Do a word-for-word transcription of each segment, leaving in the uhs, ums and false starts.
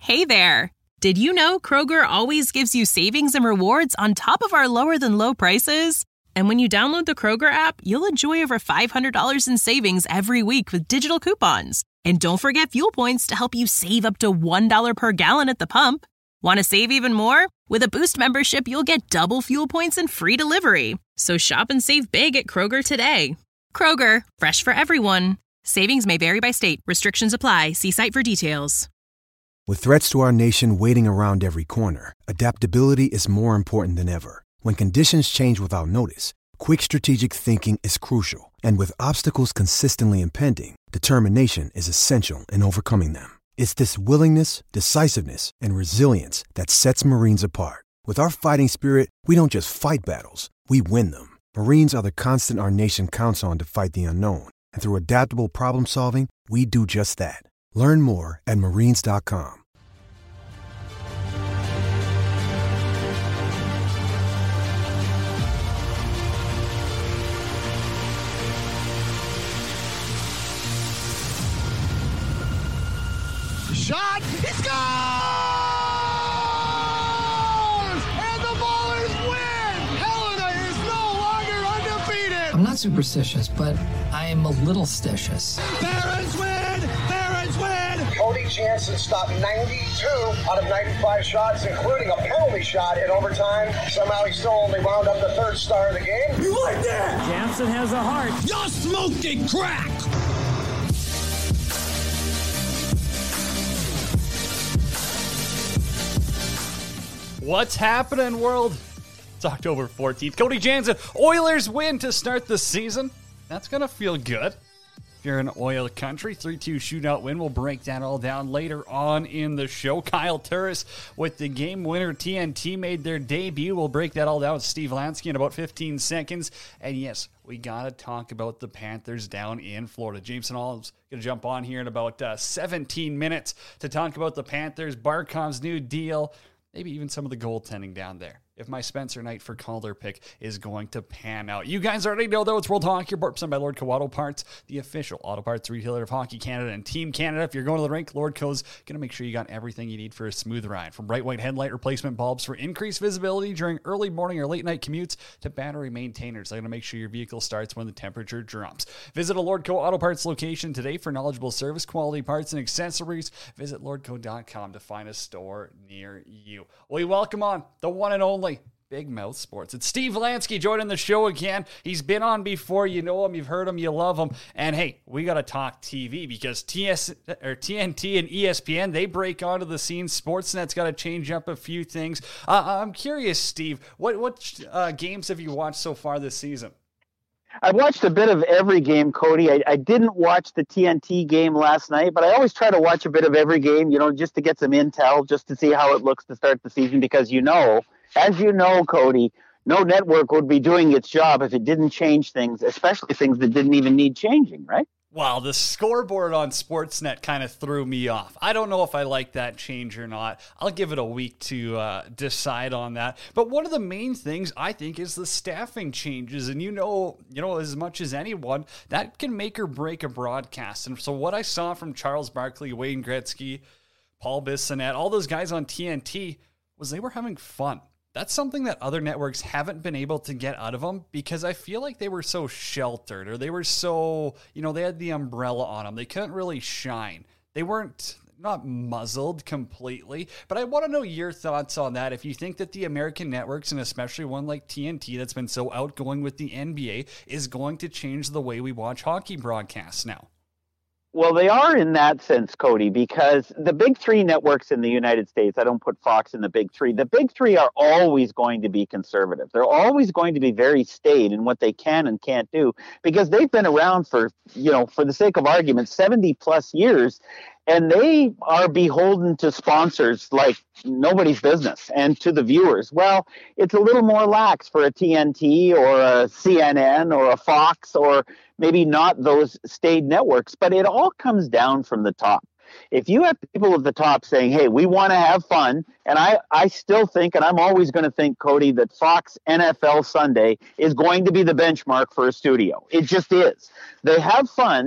Hey there! Did you know Kroger always gives you savings and rewards on top of our lower-than-low prices? And when you download the Kroger app, you'll enjoy over five hundred dollars in savings every week with digital coupons. And don't forget fuel points to help you save up to one dollar per gallon at the pump. Want to save even more? With a Boost membership, you'll get double fuel points and free delivery. So shop and save big at Kroger today. Kroger, fresh for everyone. Savings may vary by state. Restrictions apply. See site for details. With threats to our nation waiting around every corner, adaptability is more important than ever. When conditions change without notice, quick strategic thinking is crucial. And with obstacles consistently impending, determination is essential in overcoming them. It's this willingness, decisiveness, and resilience that sets Marines apart. With our fighting spirit, we don't just fight battles, we win them. Marines are the constant our nation counts on to fight the unknown. And through adaptable problem solving, we do just that. Learn more at marines dot com. Shot, he scores! And the Ballers win! Helena is no longer undefeated! I'm not superstitious, but I am a little stitious. Barons win! Barons win! Cody Jansen stopped ninety-two out of ninety-five shots, including a penalty shot in overtime. Somehow he still only wound up the third star of the game. You like that? Jansen has a heart. You're smoking crack! What's happening, world? It's October fourteenth. Cody Jansen, Oilers win to start the season. That's going to feel good. If you're in oil country, three two shootout win. We'll break that all down later on in the show. Kyle Turris with the game winner. T N T made their debut. We'll break that all down with Steve Lansky in about fifteen seconds. And yes, we got to talk about the Panthers down in Florida. Jameson Olive's going to jump on here in about uh, seventeen minutes to talk about the Panthers, Barkov's new deal, maybe even some of the goaltending down there, if my Spencer Knight for Calder pick is going to pan out. You guys already know, though, it's World Hockey Report presented by Lordco Auto Parts, the official auto parts retailer of Hockey Canada and Team Canada. If you're going to the rink, Lordco's going to make sure you got everything you need for a smooth ride. From bright white headlight replacement bulbs for increased visibility during early morning or late night commutes to battery maintainers. They're going to make sure your vehicle starts when the temperature drops. Visit a Lordco Auto Parts location today for knowledgeable service, quality parts, and accessories. Visit lordco dot com to find a store near you. We welcome on the one and only Big Mouth Sports. It's Steve Lansky joining the show again. He's been on before. You know him, you've heard him, you love him. And hey, we got to talk T V because T S or T N T and E S P N, they break onto the scene. Sportsnet's got to change up a few things. Uh, I'm curious, Steve, what what uh, games have you watched so far this season? I watched a bit of every game, Cody. I, I didn't watch the T N T game last night, but I always try to watch a bit of every game, you know, just to get some intel, just to see how it looks to start the season. Because, you know, as you know, Cody, no network would be doing its job if it didn't change things, especially things that didn't even need changing, right? Wow, the scoreboard on Sportsnet kind of threw me off. I don't know if I like that change or not. I'll give it a week to uh, decide on that. But one of the main things I think is the staffing changes. And you know, you know, as much as anyone, that can make or break a broadcast. And so what I saw from Charles Barkley, Wayne Gretzky, Paul Bissonnette, all those guys on T N T was they were having fun. That's something that other networks haven't been able to get out of them because I feel like they were so sheltered or they were so, you know, they had the umbrella on them. They couldn't really shine. They weren't not muzzled completely, but I want to know your thoughts on that. If you think that the American networks, and especially one like T N T that's been so outgoing with the N B A, is going to change the way we watch hockey broadcasts now. Well, they are in that sense, Cody, because the big three networks in the United States, I don't put Fox in the big three. The big three are always going to be conservative. They're always going to be very staid in what they can and can't do because they've been around for, you know, for the sake of argument, seventy plus years. And they are beholden to sponsors like nobody's business and to the viewers. Well, it's a little more lax for a T N T or a C N N or a Fox or maybe not those staid networks, but it all comes down from the top. If you have people at the top saying, hey, we want to have fun, and I, I still think, and I'm always going to think, Cody, that Fox N F L Sunday is going to be the benchmark for a studio. It just is. They have fun.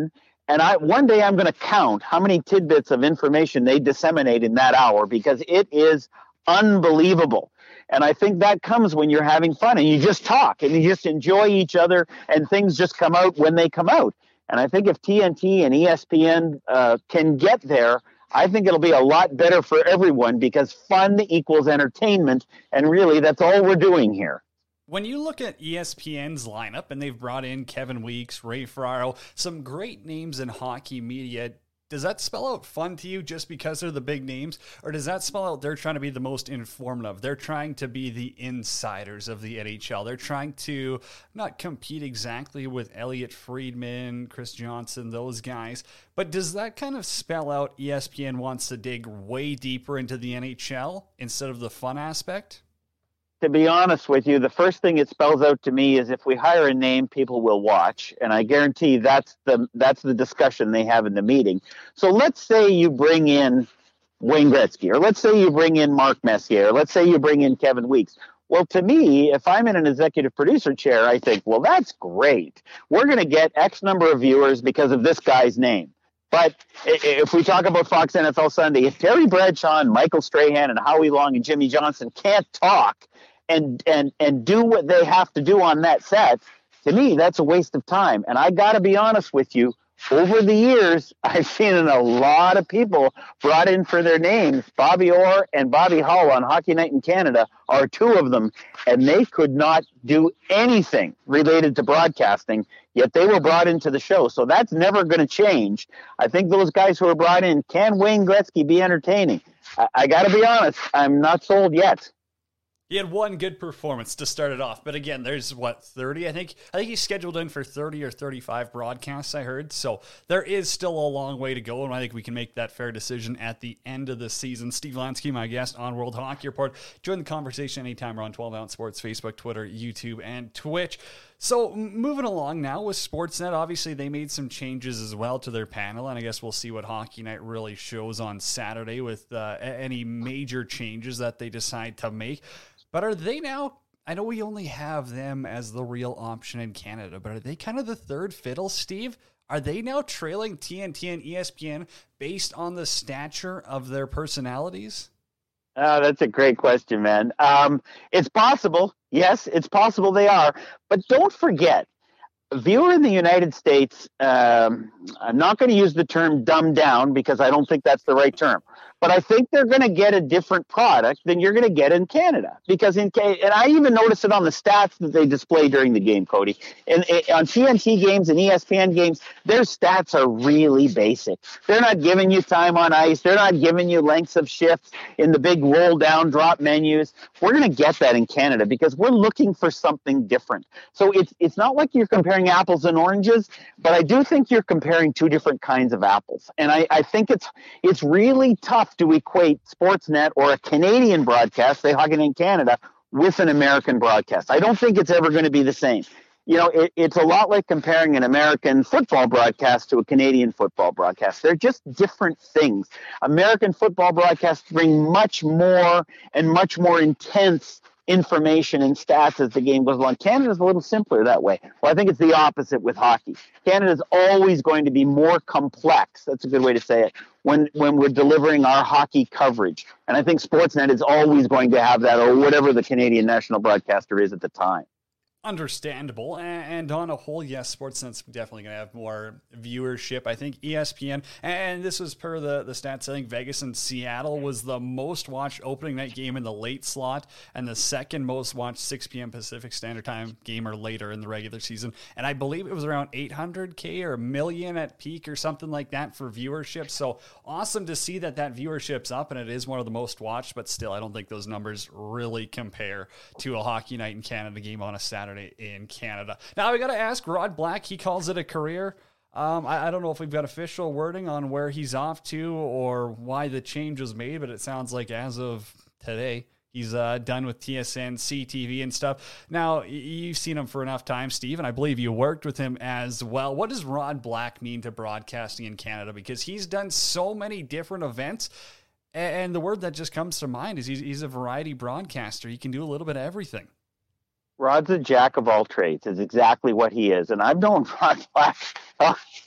And I one day I'm going to count how many tidbits of information they disseminate in that hour, because it is unbelievable. And I think that comes when you're having fun and you just talk and you just enjoy each other and things just come out when they come out. And I think if T N T and E S P N uh, can get there, I think it'll be a lot better for everyone, because fun equals entertainment. And really, that's all we're doing here. When you look at E S P N's lineup, and they've brought in Kevin Weeks, Ray Ferraro, some great names in hockey media, does that spell out fun to you just because they're the big names? Or does that spell out they're trying to be the most informative? They're trying to be the insiders of the N H L. They're trying to not compete exactly with Elliot Friedman, Chris Johnson, those guys. But does that kind of spell out E S P N wants to dig way deeper into the N H L instead of the fun aspect? To be honest with you, the first thing it spells out to me is if we hire a name, people will watch. And I guarantee that's the that's the discussion they have in the meeting. So let's say you bring in Wayne Gretzky, or let's say you bring in Mark Messier, or let's say you bring in Kevin Weeks. Well, to me, if I'm in an executive producer chair, I think, well, that's great. We're going to get X number of viewers because of this guy's name. But if we talk about Fox N F L Sunday, if Terry Bradshaw and Michael Strahan and Howie Long and Jimmy Johnson can't talk and and and do what they have to do on that set, to me, that's a waste of time. And I got to be honest with you, over the years, I've seen a lot of people brought in for their names. Bobby Orr and Bobby Hull on Hockey Night in Canada are two of them, and they could not do anything related to broadcasting, yet they were brought into the show. So that's never going to change. I think those guys who are brought in, can Wayne Gretzky be entertaining? I, I got to be honest, I'm not sold yet. He had one good performance to start it off, but again, there's what, thirty? I think I think he's scheduled in for thirty or thirty-five broadcasts, I heard. So there is still a long way to go, and I think we can make that fair decision at the end of the season. Steve Lansky, my guest on World Hockey Report. Join the conversation anytime. We're on twelve ounce Sports, Facebook, Twitter, YouTube, and Twitch. So moving along now with Sportsnet, obviously they made some changes as well to their panel, and I guess we'll see what Hockey Night really shows on Saturday with uh, any major changes that they decide to make. But are they now, I know we only have them as the real option in Canada, but are they kind of the third fiddle, Steve? Are they now trailing T N T and E S P N based on the stature of their personalities? Oh, that's a great question, man. Um, it's possible. Yes, it's possible they are. But don't forget, a viewer in the United States, um, I'm not going to use the term dumbed down because I don't think that's the right term. But I think they're going to get a different product than you're going to get in Canada. Because in and I even noticed it on the stats that they display during the game, Cody. And, and on T N T games and E S P N games, their stats are really basic. They're not giving you time on ice. They're not giving you lengths of shifts in the big roll down drop menus. We're going to get that in Canada because we're looking for something different. So it's it's not like you're comparing apples and oranges, but I do think you're comparing two different kinds of apples. And I, I think it's it's really tough to equate Sportsnet or a Canadian broadcast, say Hockey Night in Canada, with an American broadcast. I don't think it's ever going to be the same. You know, it, it's a lot like comparing an American football broadcast to a Canadian football broadcast. They're just different things. American football broadcasts bring much more and much more intense information and stats as the game goes along. Canada's a little simpler that way. Well, I think it's the opposite with hockey. Canada's always going to be more complex. That's a good way to say it. When when we're delivering our hockey coverage. And I think Sportsnet is always going to have that, or whatever the Canadian national broadcaster is at the time. Understandable. And on a whole, yes, Sportsnet's definitely going to have more viewership. I think E S P N, and this was per the, the stats, I think Vegas and Seattle was the most watched opening night game in the late slot and the second most watched six p.m. Pacific Standard Time game or later in the regular season. And I believe it was around eight hundred K or a million at peak or something like that for viewership. So awesome to see that that viewership's up and it is one of the most watched, but still, I don't think those numbers really compare to a Hockey Night in Canada game on a Saturday in Canada. Now we got to ask Rod Black. He calls it a career. Um, I, I don't know if we've got official wording on where he's off to or why the change was made, but it sounds like as of today, he's uh, done with T S N, C T V and stuff. Now, you've seen him for enough time, Steve, and I believe you worked with him as well. What does Rod Black mean to broadcasting in Canada? Because he's done so many different events, and the word that just comes to mind is he's, he's a variety broadcaster. He can do a little bit of everything. Rod's a jack of all trades is exactly what he is. And I've known Rod Black.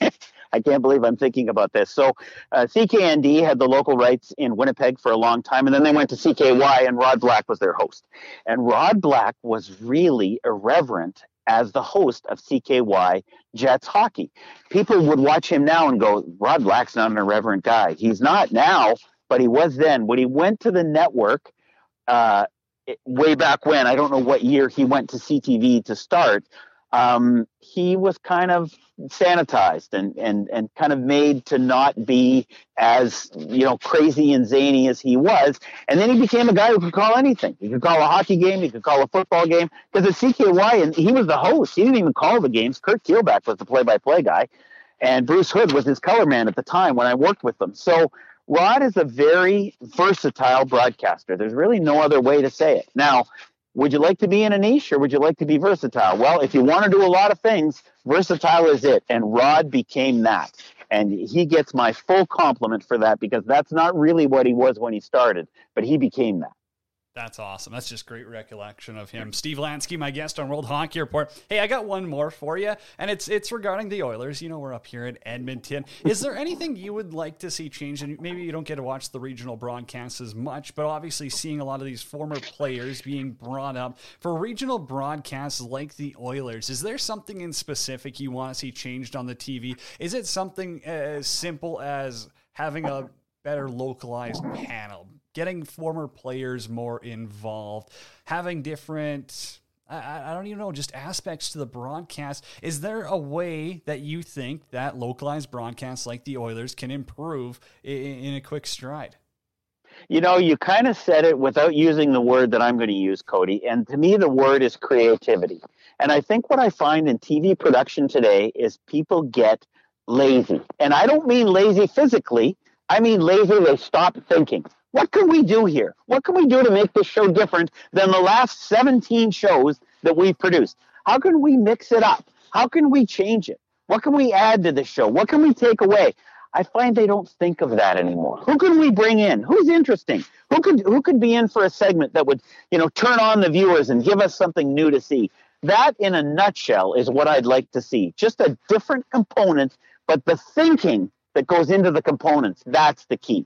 I can't believe I'm thinking about this. So uh, C K N D had the local rights in Winnipeg for a long time, and then they went to C K Y, and Rod Black was their host. And Rod Black was really irreverent as the host of C K Y Jets hockey. People would watch him now and go, Rod Black's not an irreverent guy. He's not now, but he was then. When he went to the network, uh, way back when, I don't know what year he went to C T V to start, um, he was kind of sanitized and, and, and kind of made to not be as, you know, crazy and zany as he was. And then he became a guy who could call anything. He could call a hockey game. He could call a football game. Because at C K Y, and he was the host. He didn't even call the games. Kurt Keelback was the play-by-play guy. And Bruce Hood was his color man at the time when I worked with them. So Rod is a very versatile broadcaster. There's really no other way to say it. Now, would you like to be in a niche or would you like to be versatile? Well, if you want to do a lot of things, versatile is it. And Rod became that. And he gets my full compliment for that because that's not really what he was when he started, but he became that. That's awesome. That's just great recollection of him. Steve Lansky, my guest on World Hockey Report. Hey, I got one more for you, and it's it's regarding the Oilers. You know, we're up here in Edmonton. Is there anything you would like to see change? And maybe you don't get to watch the regional broadcasts as much, but obviously seeing a lot of these former players being brought up for regional broadcasts like the Oilers, is there something in specific you want to see changed on the T V? Is it something as simple as having a better localized panel, getting former players more involved, having different, I, I don't even know, just aspects to the broadcast? Is there a way that you think that localized broadcasts like the Oilers can improve in, in a quick stride? You know, you kind of said it without using the word that I'm going to use, Cody. And to me, the word is creativity. And I think what I find in T V production today is people get lazy. And I don't mean lazy physically. I mean lazy, they stop thinking. What can we do here? What can we do to make this show different than the last seventeen shows that we've produced? How can we mix it up? How can we change it? What can we add to the show? What can we take away? I find they don't think of that anymore. Who can we bring in? Who's interesting? Who could who could be in for a segment that would, you know, turn on the viewers and give us something new to see? That, in a nutshell, is what I'd like to see. Just a different component, but the thinking that goes into the components, that's the key.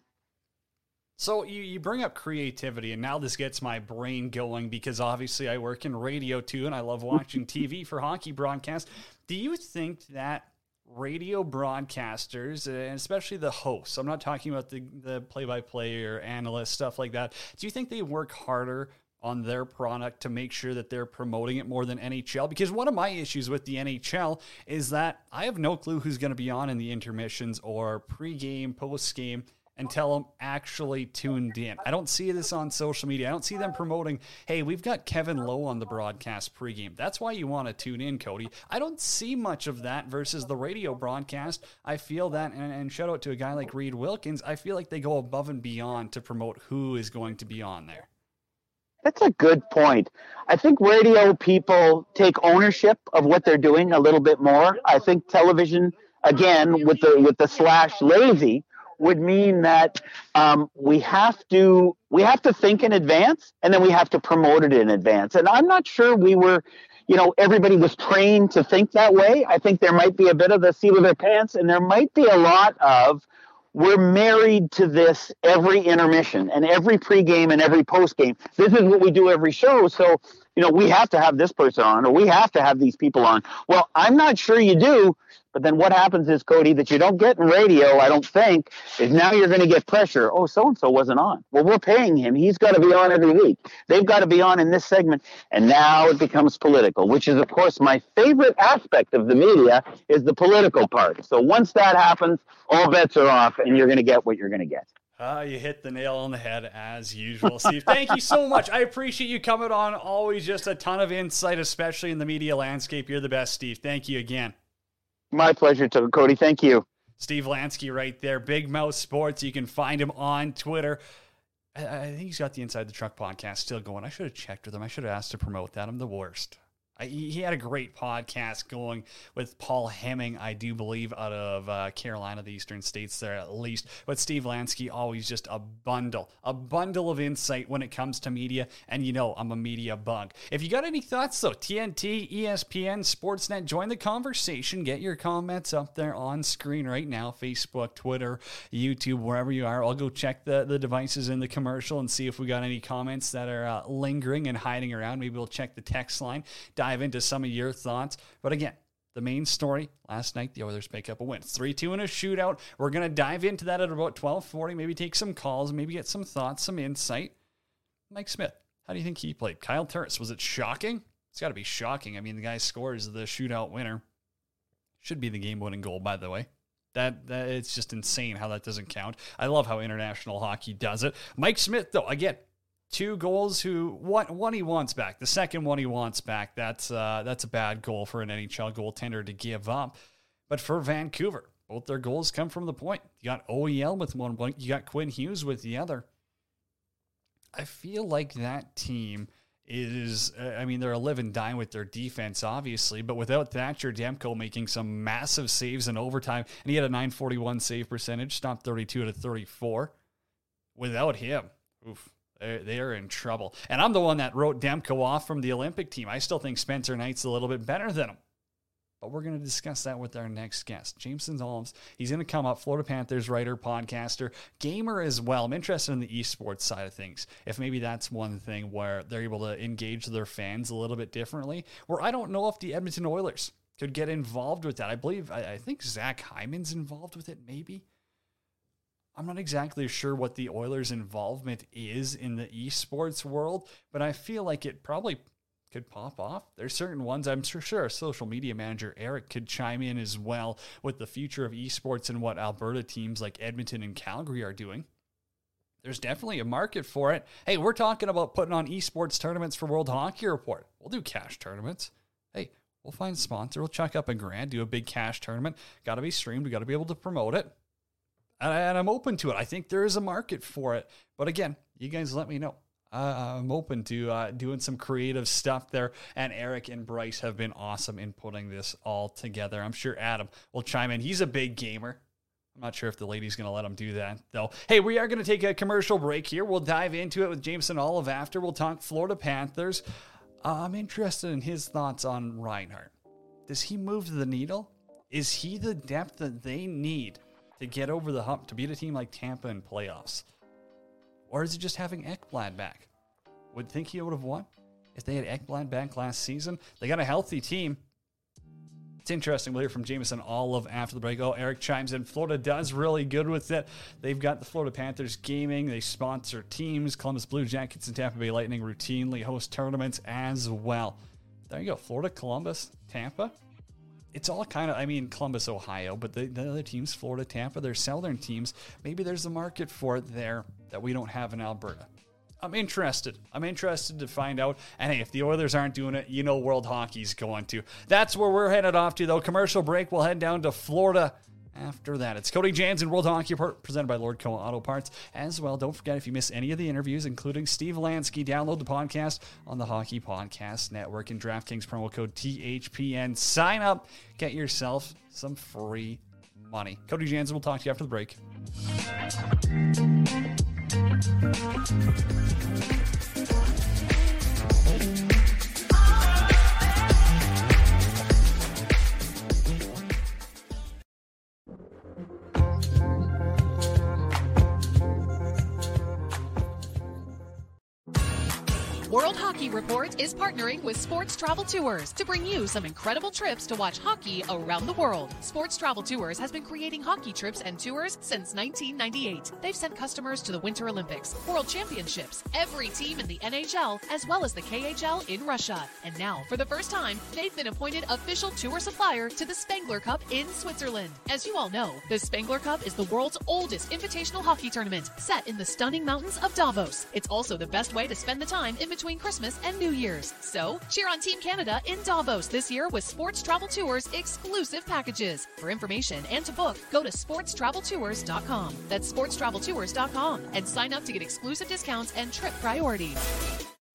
So you, you bring up creativity, and now this gets my brain going because obviously I work in radio too, and I love watching T V for hockey broadcasts. Do you think that radio broadcasters, and especially the hosts, I'm not talking about the, the play-by-play or analyst, stuff like that, do you think they work harder on their product to make sure that they're promoting it more than N H L? Because one of my issues with the N H L is that I have no clue who's going to be on in the intermissions or pre-game, post-game until I'm actually tuned in. I don't see this on social media. I don't see them promoting, hey, we've got Kevin Lowe on the broadcast pregame. That's why you want to tune in, Cody. I don't see much of that versus the radio broadcast. I feel that, and, and shout out to a guy like Reed Wilkins, I feel like they go above and beyond to promote who is going to be on there. That's a good point. I think radio people take ownership of what they're doing a little bit more. I think television, again, with the with the slash lazy, would mean that um, we have to we have to think in advance, and then we have to promote it in advance. And I'm not sure we were, you know, everybody was trained to think that way. I think there might be a bit of the seat of their pants, and there might be a lot of, we're married to this every intermission and every pregame and every postgame. This is what we do every show. So, you know, we have to have this person on, or we have to have these people on. Well, I'm not sure you do. But then what happens is, Cody, that you don't get in radio, I don't think, is now you're going to get pressure. Oh, so-and-so wasn't on. Well, we're paying him. He's got to be on every week. They've got to be on in this segment. And now it becomes political, which is, of course, my favorite aspect of the media is the political part. So once that happens, all bets are off, and you're going to get what you're going to get. Uh, you hit the nail on the head as usual, Steve. Thank you so much. I appreciate you coming on. Always just a ton of insight, especially in the media landscape. You're the best, Steve. Thank you again. My pleasure, too, Cody. Thank you. Steve Lansky right there, Big Mouth Sports. You can find him on Twitter. I, I think he's got the Inside the Truck podcast still going. I should have checked with him. I should have asked to promote that. I'm the worst. I, he had a great podcast going with Paul Hemming, I do believe, out of uh, Carolina, the Eastern States there at least. But Steve Lansky, always just a bundle, a bundle of insight when it comes to media. And you know, I'm a media bug. If you got any thoughts, though, T N T, E S P N, Sportsnet, join the conversation. Get your comments up there on screen right now. Facebook, Twitter, YouTube, wherever you are. I'll go check the, the devices in the commercial and see if we got any comments that are uh, lingering and hiding around. Maybe we'll check the text line. Dive into some of your thoughts. But again, the main story last night, the Oilers pick up a win. three two in a shootout. We're going to dive into that at about twelve forty, maybe take some calls, maybe get some thoughts, some insight. Mike Smith, how do you think he played? Kyle Turris, was it shocking? It's got to be shocking. I mean, the guy scores the shootout winner. Should be the game-winning goal, by the way. That, that it's just insane how that doesn't count. I love how international hockey does it. Mike Smith, though, again, two goals. Who one, one he wants back. The second one he wants back. That's uh, that's a bad goal for an N H L goaltender to give up. But for Vancouver, both their goals come from the point. You got O E L with one point. You got Quinn Hughes with the other. I feel like that team is, uh, I mean, they're a live and die with their defense, obviously, but without Thatcher Demko making some massive saves in overtime, and he had a nine forty-one save percentage, stopped thirty-two out of thirty-four. Without him, oof. They're in trouble. And I'm the one that wrote Demko off from the Olympic team. I still think Spencer Knight's a little bit better than him. But we're going to discuss that with our next guest, Jameson Olives. He's going to come up, Florida Panthers writer, podcaster, gamer as well. I'm interested in the esports side of things. If maybe that's one thing where they're able to engage their fans a little bit differently. Where I don't know if the Edmonton Oilers could get involved with that. I believe, I, I think Zach Hyman's involved with it, maybe. I'm not exactly sure what the Oilers' involvement is in the esports world, but I feel like it probably could pop off. There's certain ones, I'm sure, sure social media manager Eric could chime in as well with the future of esports and what Alberta teams like Edmonton and Calgary are doing. There's definitely a market for it. Hey, we're talking about putting on esports tournaments for World Hockey Report. We'll do cash tournaments. Hey, we'll find a sponsor. We'll chuck up a grand, do a big cash tournament. Got to be streamed. We got to be able to promote it. And I'm open to it. I think there is a market for it. But again, you guys let me know. Uh, I'm open to uh, doing some creative stuff there. And Eric and Bryce have been awesome in putting this all together. I'm sure Adam will chime in. He's a big gamer. I'm not sure if the lady's going to let him do that, though. Hey, we are going to take a commercial break here. We'll dive into it with Jameson Olive after. We'll talk Florida Panthers. Uh, I'm interested in his thoughts on Reinhart. Does he move the needle? Is he the depth that they need to get over the hump, to beat a team like Tampa in playoffs? Or is it just having Ekblad back? Would think he would have won if they had Ekblad back last season. They got a healthy team. It's interesting. We'll hear from Jameson Olive after the break. Oh, Eric chimes in. Florida does really good with it. They've got the Florida Panthers gaming. They sponsor teams. Columbus Blue Jackets and Tampa Bay Lightning routinely host tournaments as well. There you go. Florida, Columbus, Tampa. It's all kind of, I mean, Columbus, Ohio, but the, the other teams, Florida, Tampa, they're southern teams. Maybe there's a market for it there that we don't have in Alberta. I'm interested. I'm interested to find out. And hey, if the Oilers aren't doing it, you know World Hockey's going to. That's where we're headed off to, though. Commercial break. We'll head down to Florida after that. It's Cody Jansen, World Hockey Report, presented by Lord Coa Auto Parts. As well, don't forget, if you miss any of the interviews, including Steve Lansky, download the podcast on the Hockey Podcast Network and DraftKings promo code T H P N. Sign up. Get yourself some free money. Cody Jansen, we'll talk to you after the break. World Hockey Report is partnering with Sports Travel Tours to bring you some incredible trips to watch hockey around the world. Sports Travel Tours has been creating hockey trips and tours since nineteen ninety-eight. They've sent customers to the Winter Olympics, World Championships, every team in the N H L, as well as the K H L in Russia. And now, for the first time, they've been appointed official tour supplier to the Spengler Cup in Switzerland. As you all know, the Spengler Cup is the world's oldest invitational hockey tournament, set in the stunning mountains of Davos. It's also the best way to spend the time in between Christmas and New Year's. So, cheer on Team Canada in Davos this year with Sports Travel Tours exclusive packages. For information and to book, go to sports travel tours dot com. That's sports travel tours dot com and sign up to get exclusive discounts and trip priority.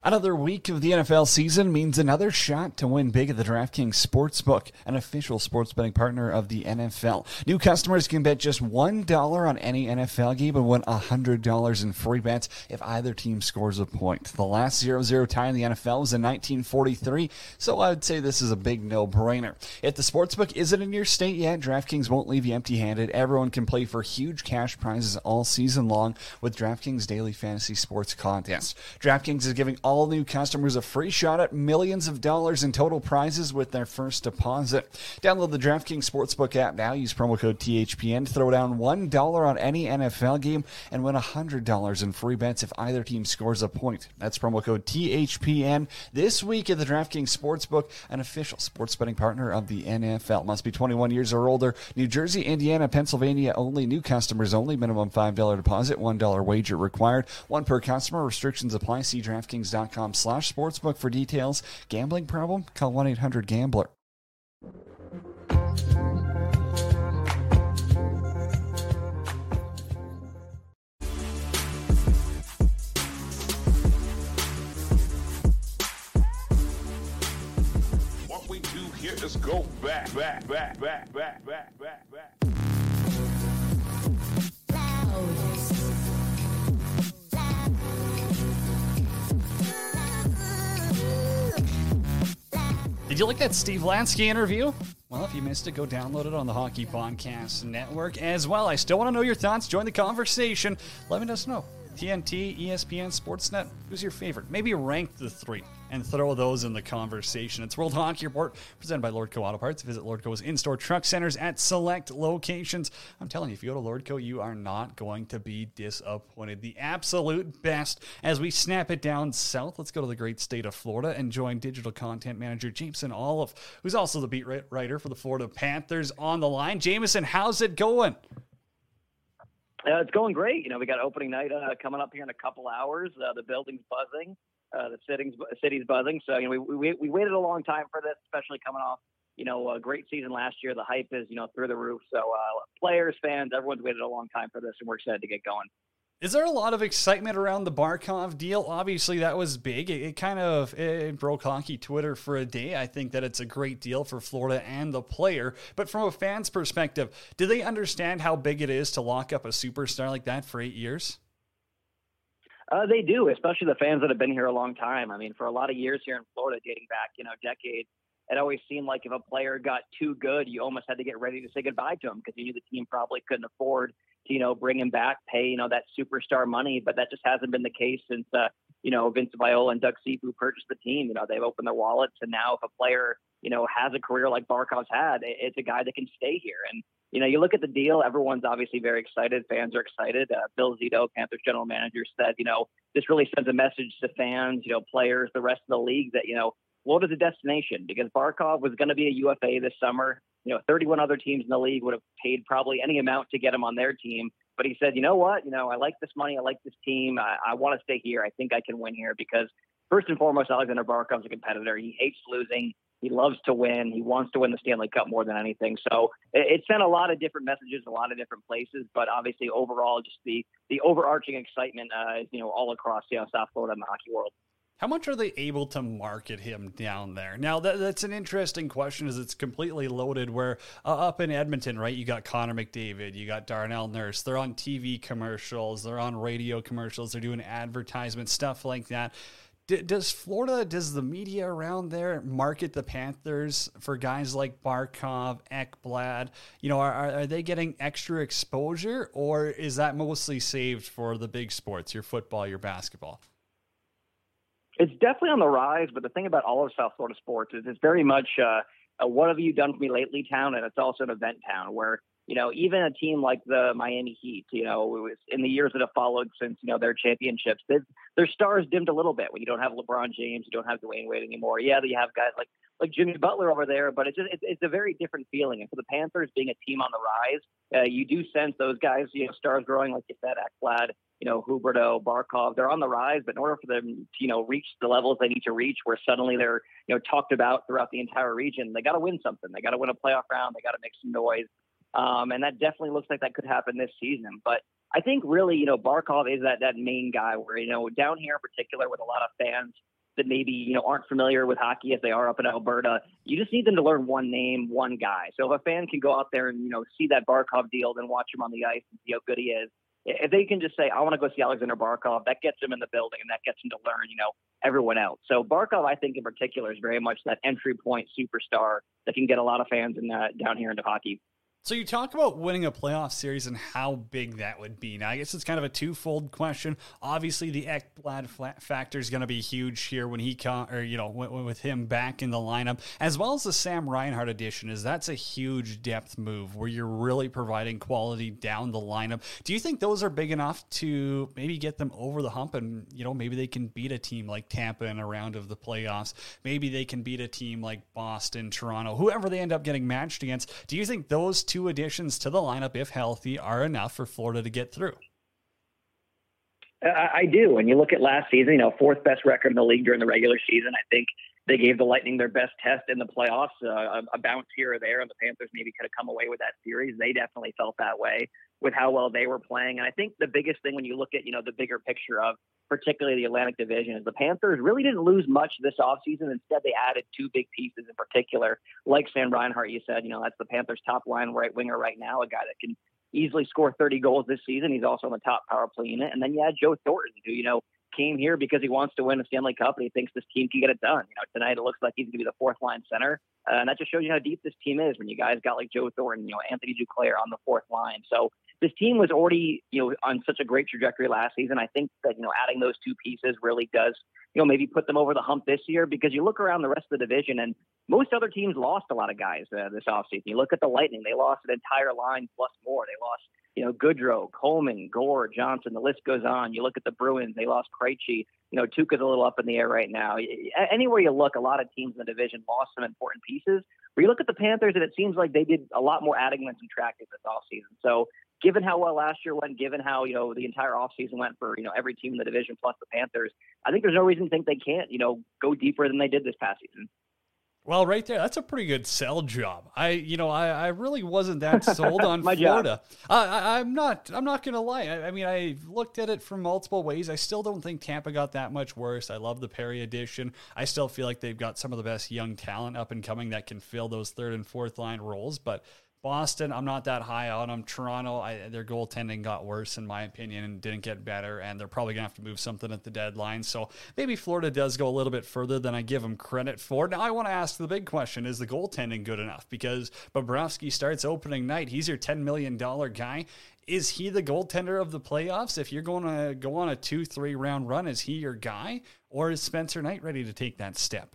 Another week of the N F L season means another shot to win big at the DraftKings Sportsbook, an official sports betting partner of the N F L. New customers can bet just one dollar on any N F L game and win one hundred dollars in free bets if either team scores a point. The last zero zero tie in the N F L was in nineteen forty-three, so I would say this is a big no-brainer. If the Sportsbook isn't in your state yet, DraftKings won't leave you empty-handed. Everyone can play for huge cash prizes all season long with DraftKings Daily Fantasy Sports Contest. DraftKings is giving all all new customers a free shot at millions of dollars in total prizes with their first deposit. Download the DraftKings Sportsbook app now. Use promo code T H P N to throw down one dollar on any N F L game and win one hundred dollars in free bets if either team scores a point. That's promo code T H P N this week at the DraftKings Sportsbook, an official sports betting partner of the N F L. Must be twenty-one years or older. New Jersey, Indiana, Pennsylvania only. New customers only. Minimum five dollars deposit. one dollar wager required. One per customer. Restrictions apply. See DraftKings dot com slash sportsbook for details. Gambling problem? Call one eight hundred gambler. What we do here is go back, back, back, back, back, back, back, back. Did you like that Steve Lansky interview? Well, if you missed it, go download it on the Hockey Podcast Network as well. I still want to know your thoughts. Join the conversation. Let me us know. T N T, E S P N, Sportsnet, who's your favorite? Maybe rank the three and throw those in the conversation. It's World Hockey Report, presented by Lordco Auto Parts. Visit Lordco's in-store truck centers at select locations. I'm telling you, if you go to Lordco, you are not going to be disappointed. The absolute best. As we snap it down south, let's go to the great state of Florida and join digital content manager Jameson Olive, who's also the beat writer for the Florida Panthers, on the line. Jameson, how's it going? Uh, it's going great. You know, we got opening night uh, coming up here in a couple hours. Uh, the building's buzzing. Uh, the city's, city's buzzing. So, you know, we, we we waited a long time for this, especially coming off, you know, a great season last year. The hype is, you know, through the roof. So uh, players, fans, everyone's waited a long time for this, and we're excited to get going. Is there a lot of excitement around the Barkov deal? Obviously, that was big. It, it kind of it broke hockey Twitter for a day. I think that it's a great deal for Florida and the player. But from a fan's perspective, do they understand how big it is to lock up a superstar like that for eight years? Uh, they do, especially the fans that have been here a long time. I mean, for a lot of years here in Florida, dating back, you know, decades, it always seemed like if a player got too good, you almost had to get ready to say goodbye to him because you knew the team probably couldn't afford to, you know, bring him back, pay, you know, that superstar money. But that just hasn't been the case since, uh, you know, Vince Viola and Doug Sifu purchased the team. You know, they've opened their wallets. And now if a player, you know, has a career like Barkov's had, it's a guy that can stay here. And, you know, you look at the deal, everyone's obviously very excited. Fans are excited. Uh, Bill Zito, Panthers general manager, said, you know, this really sends a message to fans, you know, players, the rest of the league that, you know, Florida's a destination because Barkov was going to be a U F A this summer. You know, thirty-one other teams in the league would have paid probably any amount to get him on their team. But he said, you know what, you know, I like this money. I like this team. I, I want to stay here. I think I can win here because first and foremost, Alexander Barkov's a competitor. He hates losing. He loves to win. He wants to win the Stanley Cup more than anything. So it, it sent a lot of different messages, a lot of different places. But obviously, overall, just the the overarching excitement, uh, you know, all across, you know, South Florida and the hockey world. How much are they able to market him down there? Now, that, that's an interesting question as it's completely loaded where uh, up in Edmonton, right, you got Connor McDavid, you got Darnell Nurse. They're on T V commercials. They're on radio commercials. They're doing advertisements, stuff like that. D- does Florida, does the media around there market the Panthers for guys like Barkov, Ekblad? You know, are, are they getting extra exposure or is that mostly saved for the big sports, your football, your basketball? It's definitely on the rise, but the thing about all of South Florida sports is it's very much uh, a what have you done for me lately town, and it's also an event town where, you know, even a team like the Miami Heat, you know, in the years that have followed since, you know, their championships, their stars dimmed a little bit when you don't have LeBron James, you don't have Dwayne Wade anymore. Yeah, you have guys like like Jimmy Butler over there, but it's just it's, it's a very different feeling. And for the Panthers being a team on the rise, uh, you do sense those guys, you know, stars growing, like you said, Ekblad, you know, Huberdeau, Barkov, they're on the rise, but in order for them to, you know, reach the levels they need to reach where suddenly they're, you know, talked about throughout the entire region, they got to win something. They got to win a playoff round. They got to make some noise. Um, and that definitely looks like that could happen this season. But, I think really, you know, Barkov is that, that main guy where, you know, down here in particular with a lot of fans that maybe, you know, aren't familiar with hockey as they are up in Alberta, you just need them to learn one name, one guy. So if a fan can go out there and, you know, see that Barkov deal, then watch him on the ice and see how good he is. If they can just say, I want to go see Alexander Barkov, that gets him in the building and that gets him to learn, you know, everyone else. So Barkov, I think in particular, is very much that entry point superstar that can get a lot of fans in uh, down here into hockey. So you talk about winning a playoff series and how big that would be. Now, I guess it's kind of a twofold question. Obviously, the Ekblad factor is going to be huge here when he come, or you know, with him back in the lineup, as well as the Sam Reinhart addition. Is that's a huge depth move where you're really providing quality down the lineup. Do you think those are big enough to maybe get them over the hump, and you know, maybe they can beat a team like Tampa in a round of the playoffs? Maybe they can beat a team like Boston, Toronto, whoever they end up getting matched against. Do you think those two additions to the lineup, if healthy, are enough for Florida to get through? I, I do. And you look at last season, you know, fourth best record in the league during the regular season. I think they gave the Lightning their best test in the playoffs, uh, a, a bounce here or there, and the Panthers maybe could have come away with that series. They definitely felt that way with how well they were playing. And I think the biggest thing when you look at, you know, the bigger picture of particularly the Atlantic Division is the Panthers really didn't lose much this offseason. Instead, they added two big pieces in particular, like Sam Reinhart, you said, you know, that's the Panthers' top line right winger right now, a guy that can easily score thirty goals this season. He's also on the top power play unit. And then you had Joe Thornton, who, you know, came here because he wants to win a Stanley Cup and he thinks this team can get it done. You know, tonight it looks like he's going to be the fourth line center. Uh, and that just shows you how deep this team is when you guys got like Joe Thornton, you know, Anthony Duclair on the fourth line. So this team was already, you know, on such a great trajectory last season. I think that, you know, adding those two pieces really does, you know, maybe put them over the hump this year, because you look around the rest of the division and most other teams lost a lot of guys uh, this offseason. You look at the Lightning, they lost an entire line plus more. They lost, you know, Goodrow, Coleman, Gore, Johnson, the list goes on. You look at the Bruins, they lost Krejci. You know, Tuukka's a little up in the air right now. Anywhere you look, a lot of teams in the division lost some important pieces. But you look at the Panthers, and it seems like they did a lot more adding than subtracting this offseason. So given how well last year went, given how, you know, the entire offseason went for, you know, every team in the division plus the Panthers, I think there's no reason to think they can't, you know, go deeper than they did this past season. Well, right there, that's a pretty good sell job. I, you know, I, I really wasn't that sold on Florida. I, I, I'm not. I'm not going to lie. I, I mean, I looked at it from multiple ways. I still don't think Tampa got that much worse. I love the Perry addition. I still feel like they've got some of the best young talent up and coming that can fill those third and fourth line roles. But Boston, I'm not that high on them. Toronto, I, their goaltending got worse, in my opinion, and didn't get better, and they're probably going to have to move something at the deadline. So maybe Florida does go a little bit further than I give them credit for. Now, I want to ask the big question, is the goaltending good enough? Because Bobrovsky starts opening night. He's your ten million dollars guy. Is he the goaltender of the playoffs? If you're going to go on a two, three round run, is he your guy? Or is Spencer Knight ready to take that step?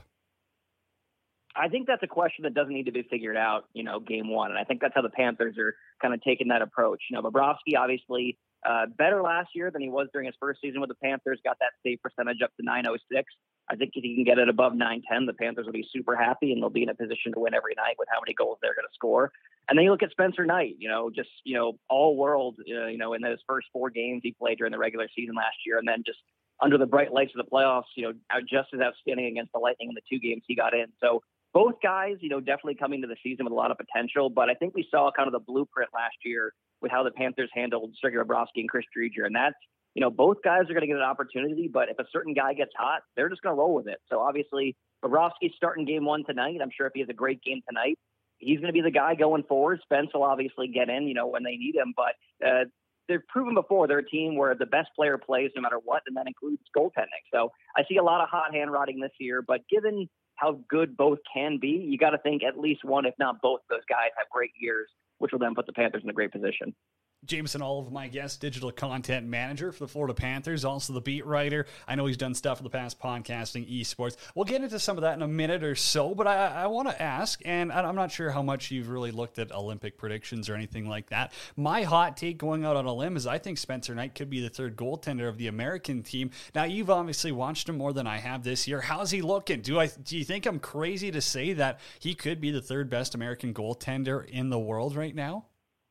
I think that's a question that doesn't need to be figured out, you know, game one. And I think that's how the Panthers are kind of taking that approach. You know, Bobrovsky, obviously uh, better last year than he was during his first season with the Panthers, got that save percentage up to nine oh six. I think if he can get it above nine ten, the Panthers will be super happy and they'll be in a position to win every night with how many goals they're going to score. And then you look at Spencer Knight, you know, just, you know, all world, uh, you know, in those first four games he played during the regular season last year, and then just under the bright lights of the playoffs, you know, just as outstanding against the Lightning in the two games he got in. So both guys, you know, definitely coming to the season with a lot of potential, but I think we saw kind of the blueprint last year with how the Panthers handled Sergei Bobrovsky and Chris Driedger. And that's, you know, both guys are going to get an opportunity, but if a certain guy gets hot, they're just going to roll with it. So obviously Bobrovsky's starting game one tonight. I'm sure if he has a great game tonight, he's going to be the guy going forward. Spence will obviously get in, you know, when they need him, but uh, they've proven before they're a team where the best player plays no matter what, and that includes goaltending. So I see a lot of hot hand rotting this year, but given how good both can be, you got to think at least one, if not both of those guys have great years, which will then put the Panthers in a great position. Jameson Olive, my guest, digital content manager for the Florida Panthers, also the beat writer. I know he's done stuff in the past, podcasting, esports. We'll get into some of that in a minute or so, but I, I want to ask, and I'm not sure how much you've really looked at Olympic predictions or anything like that. My hot take going out on a limb is I think Spencer Knight could be the third goaltender of the American team. Now, you've obviously watched him more than I have this year. How's he looking? Do I do you think I'm crazy to say that he could be the third best American goaltender in the world right now?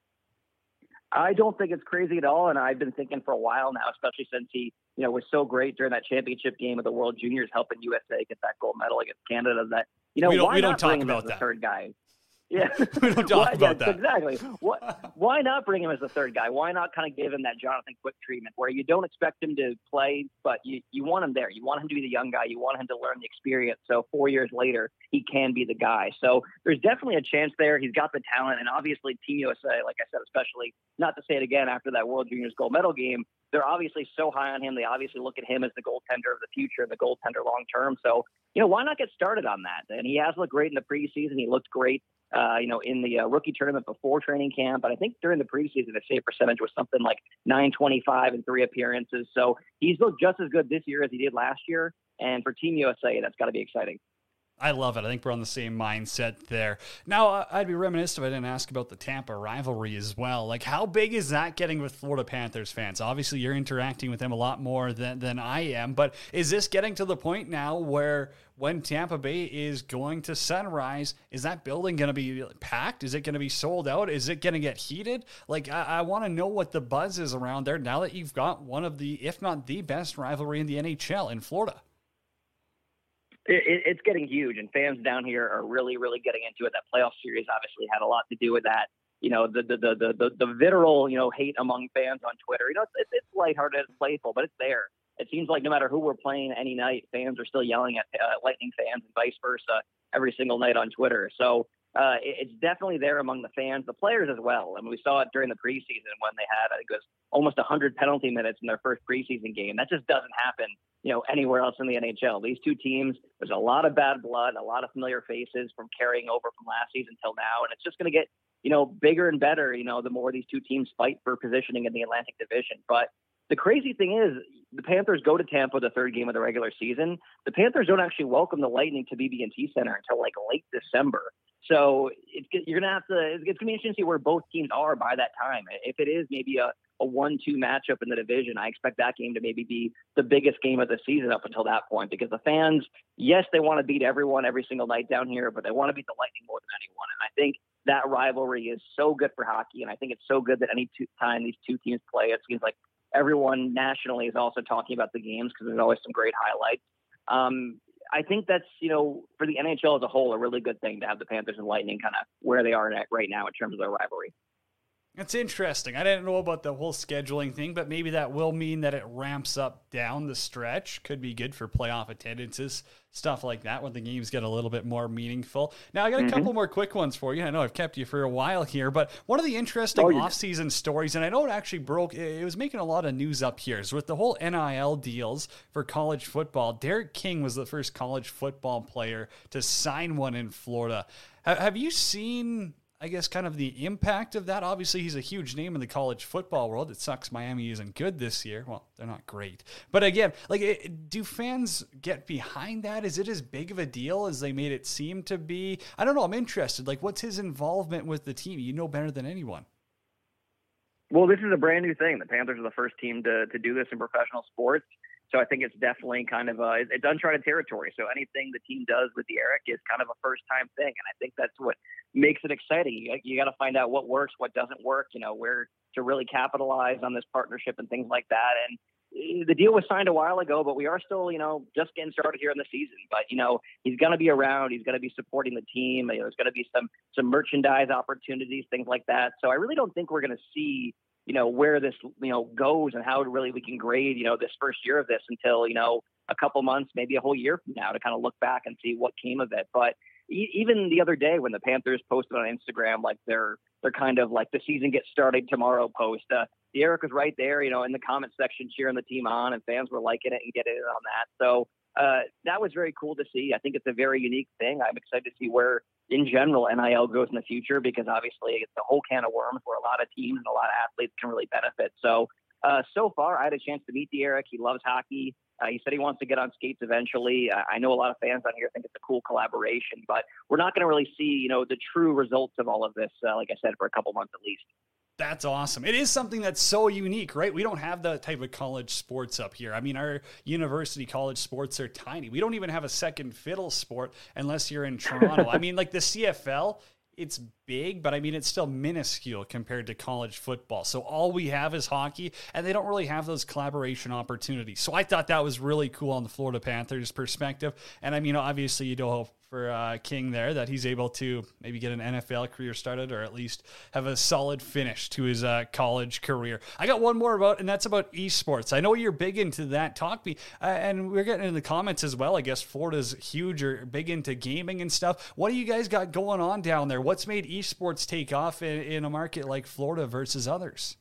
I don't think it's crazy at all, and I've been thinking for a while now, especially since he, you know, was so great during that championship game of the World Juniors, helping U S A get that gold medal against Canada. That, you know, we don't, why we don't not talk bring him about as the that. third guy? Yeah, we don't talk why, about yeah, that. Exactly. What, why not bring him as the third guy? Why not kind of give him that Jonathan Quick treatment where you don't expect him to play, but you, you want him there. You want him to be the young guy. You want him to learn the experience. So four years later, he can be the guy. So there's definitely a chance there. He's got the talent. And obviously Team U S A, like I said, especially not to say it again after that World Juniors gold medal game, they're obviously so high on him. They obviously look at him as the goaltender of the future and the goaltender long term. So, you know, why not get started on that? And he has looked great in the preseason. He looked great. Uh, you know, in the uh, rookie tournament before training camp. But I think during the preseason, the save percentage was something like nine twenty-five in three appearances. So he's looked just as good this year as he did last year. And for Team U S A, that's got to be exciting. I love it. I think we're on the same mindset there. Now, uh, I'd be remiss if I didn't ask about the Tampa rivalry as well. Like, how big is that getting with Florida Panthers fans? Obviously, you're interacting with them a lot more than, than I am, but is this getting to the point now where when Tampa Bay is going to Sunrise, is that building going to be packed? Is it going to be sold out? Is it going to get heated? Like, I, I want to know what the buzz is around there now that you've got one of the, if not the best rivalry in the N H L in Florida. It, it's getting huge, and fans down here are really, really getting into it. That playoff series obviously had a lot to do with that. You know, the the the the the, the vitriol, you know, hate among fans on Twitter. You know, it's, it's lighthearted, it's playful, but it's there. It seems like no matter who we're playing any night, fans are still yelling at uh, Lightning fans and vice versa every single night on Twitter. So uh, it, it's definitely there among the fans, the players as well. I mean, we saw it during the preseason when they had, I think it was almost one hundred penalty minutes in their first preseason game. That just doesn't happen, you know, anywhere else in the N H L. These two teams, there's a lot of bad blood, a lot of familiar faces from carrying over from last season till now, and it's just going to get, you know, bigger and better, you know, the more these two teams fight for positioning in the Atlantic Division. But the crazy thing is, the Panthers go to Tampa the third game of the regular season. The Panthers don't actually welcome the Lightning to B B and T Center until like late December. So it's, you're going to have to, it's going to be interesting to see where both teams are by that time. If it is maybe a, a one two matchup in the division, I expect that game to maybe be the biggest game of the season up until that point, because the fans, yes, they want to beat everyone every single night down here, but they want to beat the Lightning more than anyone. And I think that rivalry is so good for hockey. And I think it's so good that any two, time these two teams play, it seems like everyone nationally is also talking about the games because there's always some great highlights. Um, I think that's, you know, for the N H L as a whole, a really good thing to have the Panthers and Lightning kind of where they are at right now in terms of their rivalry. It's interesting. I didn't know about the whole scheduling thing, but maybe that will mean that it ramps up down the stretch. Could be good for playoff attendances, stuff like that, when the games get a little bit more meaningful. Now, I got a mm-hmm. couple more quick ones for you. I know I've kept you for a while here, but one of the interesting oh, yeah. off-season stories, and I know it actually broke, it was making a lot of news up here, is with the whole N I L deals for college football. Derek King was the first college football player to sign one in Florida. Have you seen, I guess, kind of the impact of that? Obviously, he's a huge name in the college football world. It sucks Miami isn't good this year. Well, they're not great. But again, like, it, do fans get behind that? Is it as big of a deal as they made it seem to be? I don't know. I'm interested. Like, what's his involvement with the team? You know better than anyone. Well, this is a brand new thing. The Panthers are the first team to to do this in professional sports. So I think it's definitely kind of a, it's uncharted territory. So anything the team does with the Eric is kind of a first time thing. And I think that's what makes it exciting. You, you got to find out what works, what doesn't work, you know, where to really capitalize on this partnership and things like that. And the deal was signed a while ago, but we are still, you know, just getting started here in the season. But, you know, he's going to be around. He's going to be supporting the team. You know, there's going to be some, some merchandise opportunities, things like that. So I really don't think we're going to see, you know, where this, you know, goes and how really we can grade, you know, this first year of this until, you know, a couple months, maybe a whole year from now to kind of look back and see what came of it. But e- even the other day when the Panthers posted on Instagram, like they're, they're kind of like the season gets started tomorrow post, uh, the Eric was right there, you know, in the comment section cheering the team on, and fans were liking it and getting in on that. So uh, that was very cool to see. I think it's a very unique thing. I'm excited to see where, in general, N I L goes in the future, because obviously it's a whole can of worms where a lot of teams and a lot of athletes can really benefit. So, uh, so far I had a chance to meet the Eric. He loves hockey. Uh, he said he wants to get on skates eventually. Uh, I know a lot of fans on here think it's a cool collaboration, but we're not going to really see, you know, the true results of all of this, uh, like I said, for a couple months at least. That's awesome. It is something that's so unique, right? We don't have that type of college sports up here. I mean, our university college sports are tiny. We don't even have a second fiddle sport unless you're in Toronto. I mean, like the C F L, it's big, but I mean, it's still minuscule compared to college football. So all we have is hockey, and they don't really have those collaboration opportunities. So I thought that was really cool on the Florida Panthers perspective. And I mean, obviously, you know how for uh, King there, that he's able to maybe get an N F L career started, or at least have a solid finish to his uh, college career. I got one more about, and that's about esports. I know you're big into that. Talk me, uh, and we're getting in the comments as well. I guess Florida's huge or big into gaming and stuff. What do you guys got going on down there? What's made esports take off in, in a market like Florida versus others?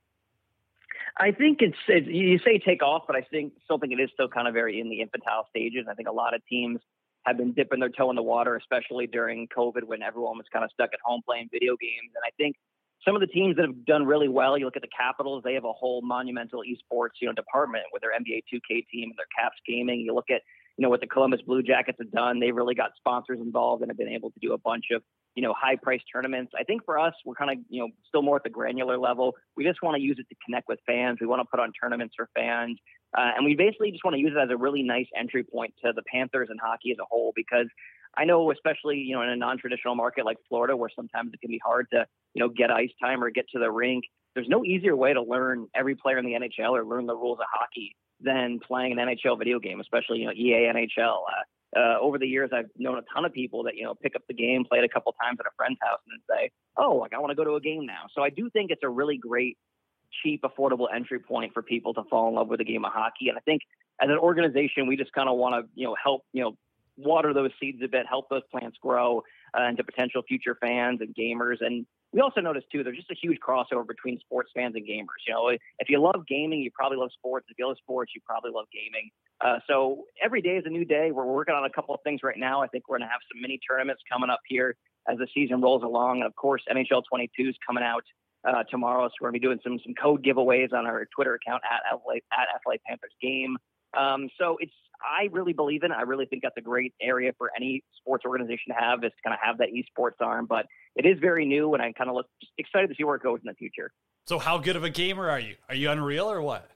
I think it's, it's, you say take off, but I think still think it is still kind of very in the infantile stages. I think a lot of teams have been dipping their toe in the water, especially during COVID when everyone was kind of stuck at home playing video games. And I think some of the teams that have done really well, you look at the Capitals, they have a whole monumental esports, you know, department with their N B A two K team and their Caps gaming. You look at, you know, what the Columbus Blue Jackets have done. They've really got sponsors involved and have been able to do a bunch of, you know, high price tournaments. I think for us, we're kind of, you know, still more at the granular level. We just want to use it to connect with fans. We want to put on tournaments for fans. Uh, and we basically just want to use it as a really nice entry point to the Panthers and hockey as a whole, because I know, especially, you know, in a non-traditional market like Florida, where sometimes it can be hard to, you know, get ice time or get to the rink, there's no easier way to learn every player in the N H L or learn the rules of hockey than playing an N H L video game, especially, you know, E A N H L. Uh, Uh, over the years, I've known a ton of people that, you know, pick up the game, play it a couple times at a friend's house, and then say, oh, like, I want to go to a game now. So I do think it's a really great, cheap, affordable entry point for people to fall in love with the game of hockey. And I think as an organization, we just kind of want to, you know, help, you know, water those seeds a bit, help those plants grow uh, into potential future fans and gamers. And we also noticed, too, there's just a huge crossover between sports fans and gamers. You know, if you love gaming, you probably love sports. If you love sports, you probably love gaming. Uh, so every day is a new day. We're working on a couple of things right now. I think we're going to have some mini tournaments coming up here as the season rolls along. And, of course, N H L twenty-two is coming out uh, tomorrow. So we're going to be doing some some code giveaways on our Twitter account at F L A, at F L A Panthers Game. Um, so it's I really believe in it. I really think that's a great area for any sports organization to have, is to kind of have that esports arm. But it is very new, and I'm kind of look, just excited to see where it goes in the future. So how good of a gamer are you? Are you Unreal or what?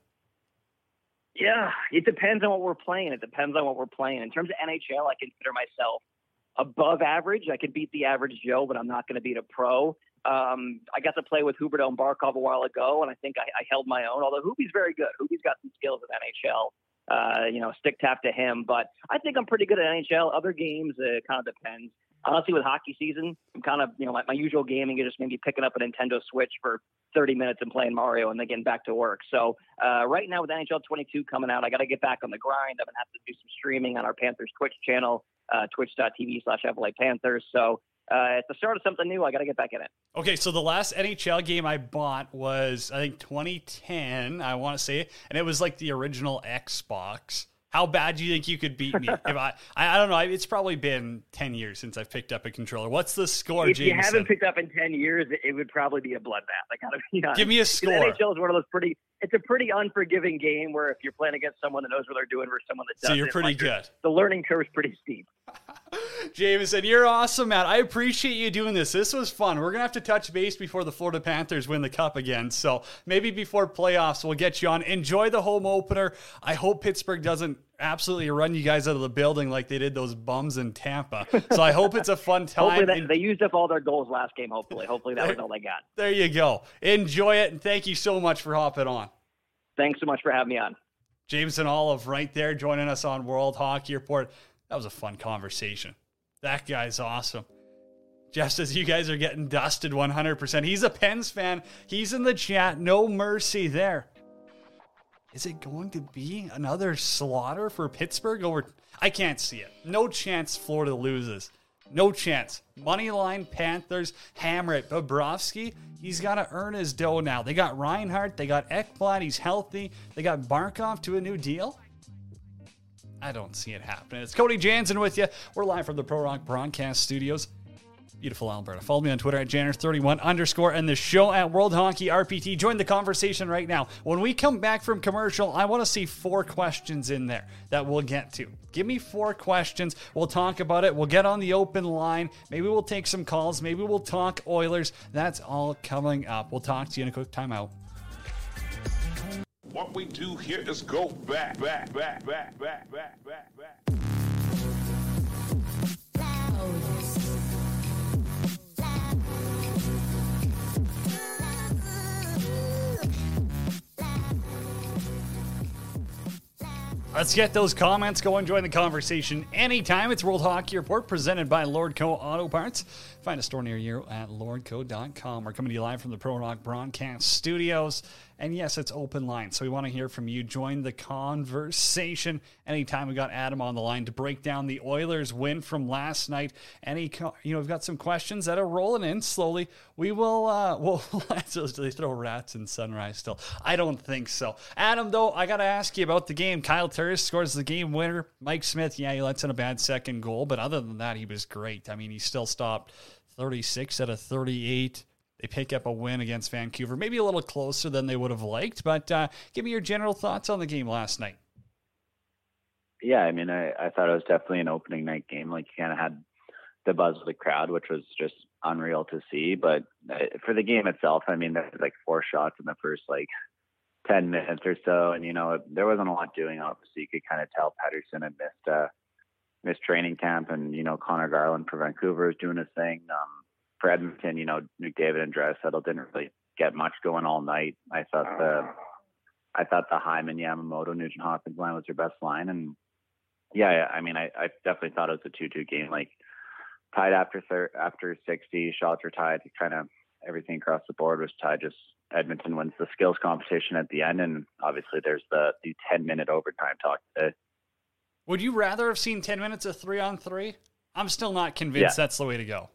Yeah, it depends on what we're playing. It depends on what we're playing. In terms of N H L, I consider myself above average. I could beat the average Joe, but I'm not going to beat a pro. Um, I got to play with Huberdeau and Barkov a while ago, and I think I, I held my own, although Hubie's very good. Hubie's got some skills in N H L. Uh, you know, stick tap to him. But I think I'm pretty good at N H L. Other games, uh, it kind of depends. Honestly, with hockey season, I'm kind of, you know, like my usual gaming is just maybe picking up a Nintendo Switch for thirty minutes and playing Mario and then getting back to work. So uh, right now with N H L twenty-two coming out, I got to get back on the grind. I'm going to have to do some streaming on our Panthers Twitch channel, uh, twitch.tv slash F L A Panthers. So uh, at the start of something new, I got to get back in it. Okay, so the last N H L game I bought was, I think, twenty ten, I want to say, and it was like the original Xbox. How bad do you think you could beat me? if I, I, I don't know. It's probably been ten years since I've picked up a controller. What's the score, If Jameson? you haven't picked up in ten years, it would probably be a bloodbath. I gotta be honest. Give me a score. N H L is one of those pretty. It's a pretty unforgiving game where if you're playing against someone that knows what they're doing versus someone that doesn't, So you're pretty like, good. The learning curve is pretty steep. Jameson, you're awesome, man. I appreciate you doing this. This was fun. We're going to have to touch base before the Florida Panthers win the cup again. So maybe before playoffs, we'll get you on. Enjoy the home opener. I hope Pittsburgh doesn't absolutely run you guys out of the building like they did those bums in Tampa. So I hope it's a fun time. Hopefully they, they used up all their goals last game, hopefully. Hopefully that was all they got. There you go. Enjoy it, and thank you so much for hopping on. Thanks so much for having me on. Jameson Olive right there joining us on World Hockey Report. That was a fun conversation. That guy's awesome. Just as you guys are getting dusted one hundred percent. He's a Pens fan. He's in the chat. No mercy there. Is it going to be another slaughter for Pittsburgh over? I can't see it. No chance Florida loses. No chance. Moneyline Panthers, hammer it. Bobrovsky, he's got to earn his dough now. They got Reinhart. They got Ekblad. He's healthy. They got Barkov to a new deal. I don't see it happening. It's Cody Jansen with you. We're live from the Pro Rock Broadcast Studios. Beautiful Alberta. Follow me on Twitter at Janner thirty-one underscore and the show at World Hockey R P T. Join the conversation right now. When we come back from commercial, I want to see four questions in there that we'll get to. Give me four questions. We'll talk about it. We'll get on the open line. Maybe we'll take some calls. Maybe we'll talk Oilers. That's all coming up. We'll talk to you in a quick timeout. What we do here is go back, back, back, back, back, back, back, back. Let's get those comments going. Join the conversation anytime. It's World Hockey Report presented by Lordco Auto Parts. Find a store near you at lordco dot com. We're coming to you live from the Pro Rock Broadcast Studios. And yes, it's open line, so we want to hear from you. Join the conversation anytime. We got Adam on the line to break down the Oilers' win from last night. Any, you know, we've got some questions that are rolling in slowly. We will, uh, we'll, do they throw rats in Sunrise still? I don't think so. Adam, though, I got to ask you about the game. Kyle Turris scores the game winner. Mike Smith, yeah, he lets in a bad second goal, but other than that, he was great. I mean, he still stopped thirty-six out of thirty-eight. They pick up a win against Vancouver, maybe a little closer than they would have liked, but uh, give me your general thoughts on the game last night. Yeah, I mean, I, I thought it was definitely an opening night game. Like, you kind of had the buzz of the crowd, which was just unreal to see. But for the game itself, I mean, there was like four shots in the first like ten minutes or so, and you know, there wasn't a lot doing. Obviously, you could kind of tell Pettersson had missed uh, missed training camp, and you know, Connor Garland for Vancouver is doing his thing. Um, For Edmonton, you know, McDavid and Draisaitl didn't really get much going all night. I thought the, I thought the Hyman, Yamamoto, Nugent Hopkins line was their best line, and yeah, I mean, I, I definitely thought it was a two-two game, like tied after thir- after sixty, shots were tied, kind of everything across the board was tied. Just Edmonton wins the skills competition at the end, and obviously there's the the ten minute overtime talk today. Would you rather have seen ten minutes of three on three? I'm still not convinced yeah. that's the way to go.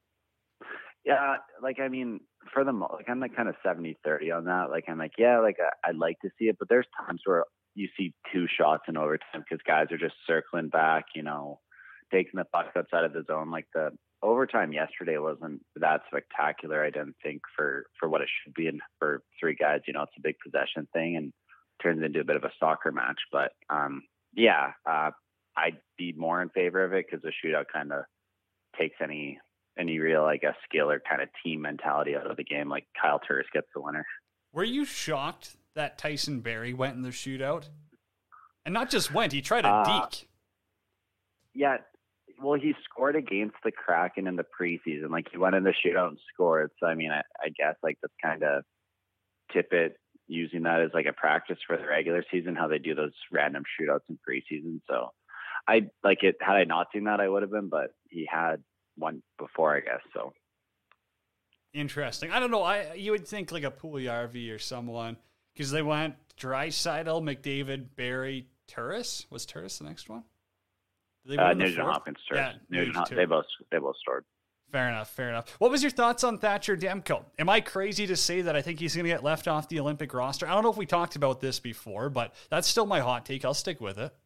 Yeah, like, I mean, for the most, like, I'm like kind of seventy thirty on that. Like, I'm like, yeah, like, I, I'd like to see it, but there's times where you see two shots in overtime because guys are just circling back, you know, taking the puck outside of the zone. Like, the overtime yesterday wasn't that spectacular, I didn't think, for, for what it should be. And for three guys, you know, it's a big possession thing and turns into a bit of a soccer match. But, um, yeah, uh, I'd be more in favor of it because the shootout kind of takes any – any real, I guess, skill or kind of team mentality out of the game. Like Kyle Turris gets the winner. Were you shocked that Tyson Barrie went in the shootout? And not just went, he tried a uh, deke. Yeah. Well, he scored against the Kraken in the preseason. Like, he went in the shootout and scored. So, I mean, I, I guess, like, that's kind of Tippett using that as, like, a practice for the regular season, how they do those random shootouts in preseason. So, I, like, it. Had I not seen that, I would have been, but he had one before, I guess. So interesting. I don't know. I you would think like a Puljujarvi or someone, because they went Draisaitl, McDavid, Barrie, Turris. Was Turris the next one? Did they uh, Nugent Hopkins, Turris. Yeah, Nugent Hop- they both they both scored. Fair enough. Fair enough. What was your thoughts on Thatcher Demko? Am I crazy to say that I think he's going to get left off the Olympic roster? I don't know if we talked about this before, but that's still my hot take. I'll stick with it.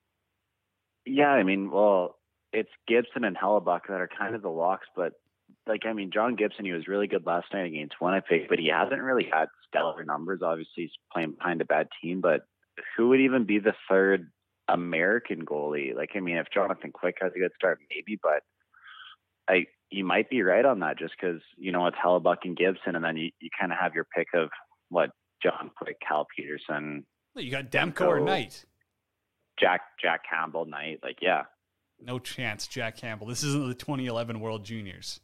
Yeah, I mean, well, it's Gibson and Hellebuck that are kind of the locks, but like, I mean, John Gibson, he was really good last night against Winnipeg, but he hasn't really had stellar numbers. Obviously, he's playing behind a bad team, but who would even be the third American goalie? Like, I mean, if Jonathan Quick has a good start, maybe, but I, you might be right on that just because, you know, it's Hellebuck and Gibson, and then you, you kind of have your pick of what John Quick, Cal Peterson. You got Demko, Demko or Knight. Jack, Jack Campbell, Knight. Like, yeah. No chance, Jack Campbell. This isn't the twenty eleven World Juniors.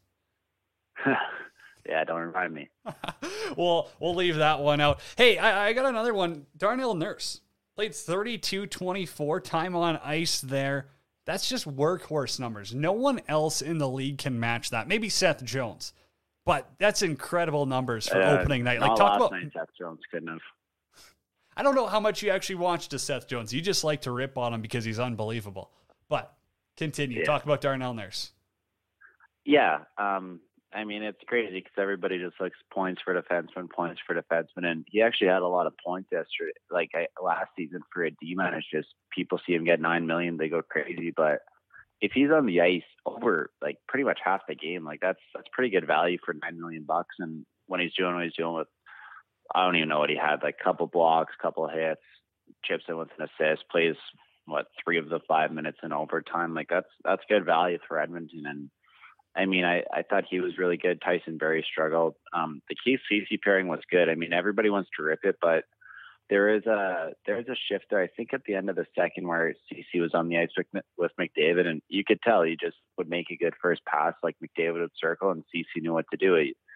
Yeah, don't remind me. Well, we'll leave that one out. Hey, I, I got another one. Darnell Nurse played thirty-two twenty-four time on ice there. That's just workhorse numbers. No one else in the league can match that. Maybe Seth Jones, but that's incredible numbers for uh, opening night. Like, talk about night, Seth Jones couldn't have. I don't know how much you actually watched of Seth Jones. You just like to rip on him because he's unbelievable. But continue. Yeah. Talk about Darnell Nurse. Yeah. Um, I mean, it's crazy because everybody just looks points for defenseman, points for defenseman. And he actually had a lot of points yesterday. Like I, last season for a D-man, it's just people see him get nine million, they go crazy. But if he's on the ice over like pretty much half the game, like that's, that's pretty good value for nine million bucks. And when he's doing what he's doing with, I don't even know what he had, like couple blocks, couple hits, chips in with an assist, plays what, three of the five minutes in overtime. Like that's, that's good value for Edmonton. And I mean, I, I thought he was really good. Tyson Barrie struggled. Um, the Keith Ceci pairing was good. I mean, everybody wants to rip it, but there is a, there's a shift there. I think at the end of the second where Ceci was on the ice with, with McDavid, and you could tell he just would make a good first pass. Like McDavid would circle and Ceci knew what to do. He,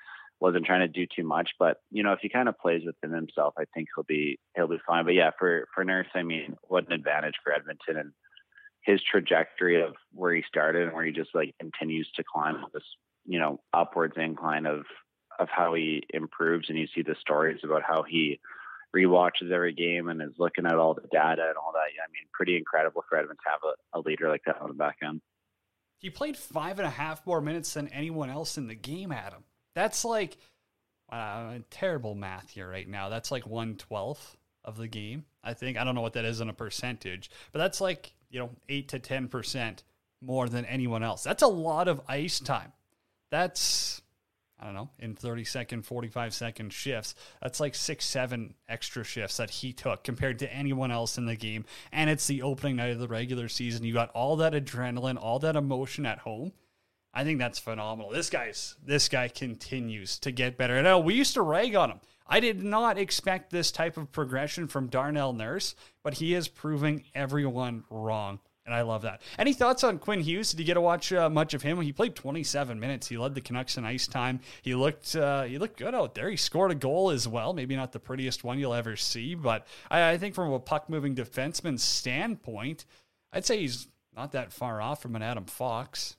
wasn't trying to do too much. But, you know, if he kind of plays within himself, I think he'll be he'll be fine. But yeah, for, for Nurse, I mean, what an advantage for Edmonton, and his trajectory of where he started and where he just like continues to climb this, you know, upwards incline of of how he improves. And you see the stories about how he rewatches every game and is looking at all the data and all that. I mean, pretty incredible for Edmonton to have a, a leader like that on the back end. He played five and a half more minutes than anyone else in the game, Adam. That's like uh, terrible math here right now. That's like one twelfth of the game, I think. I don't know what that is in a percentage, but that's like, you know, eight to ten percent more than anyone else. That's a lot of ice time. That's, I don't know, in thirty second, forty-five second shifts. That's like six, seven extra shifts that he took compared to anyone else in the game. And it's the opening night of the regular season. You got all that adrenaline, all that emotion at home. I think that's phenomenal. This guy's, this guy continues to get better. And uh, we used to rag on him. I did not expect this type of progression from Darnell Nurse, but he is proving everyone wrong. And I love that. Any thoughts on Quinn Hughes? Did you get to watch uh, much of him? He played twenty-seven minutes. He led the Canucks in ice time. He looked uh, he looked good out there. He scored a goal as well. Maybe not the prettiest one you'll ever see, but I, I think from a puck-moving defenseman standpoint, I'd say he's not that far off from an Adam Fox.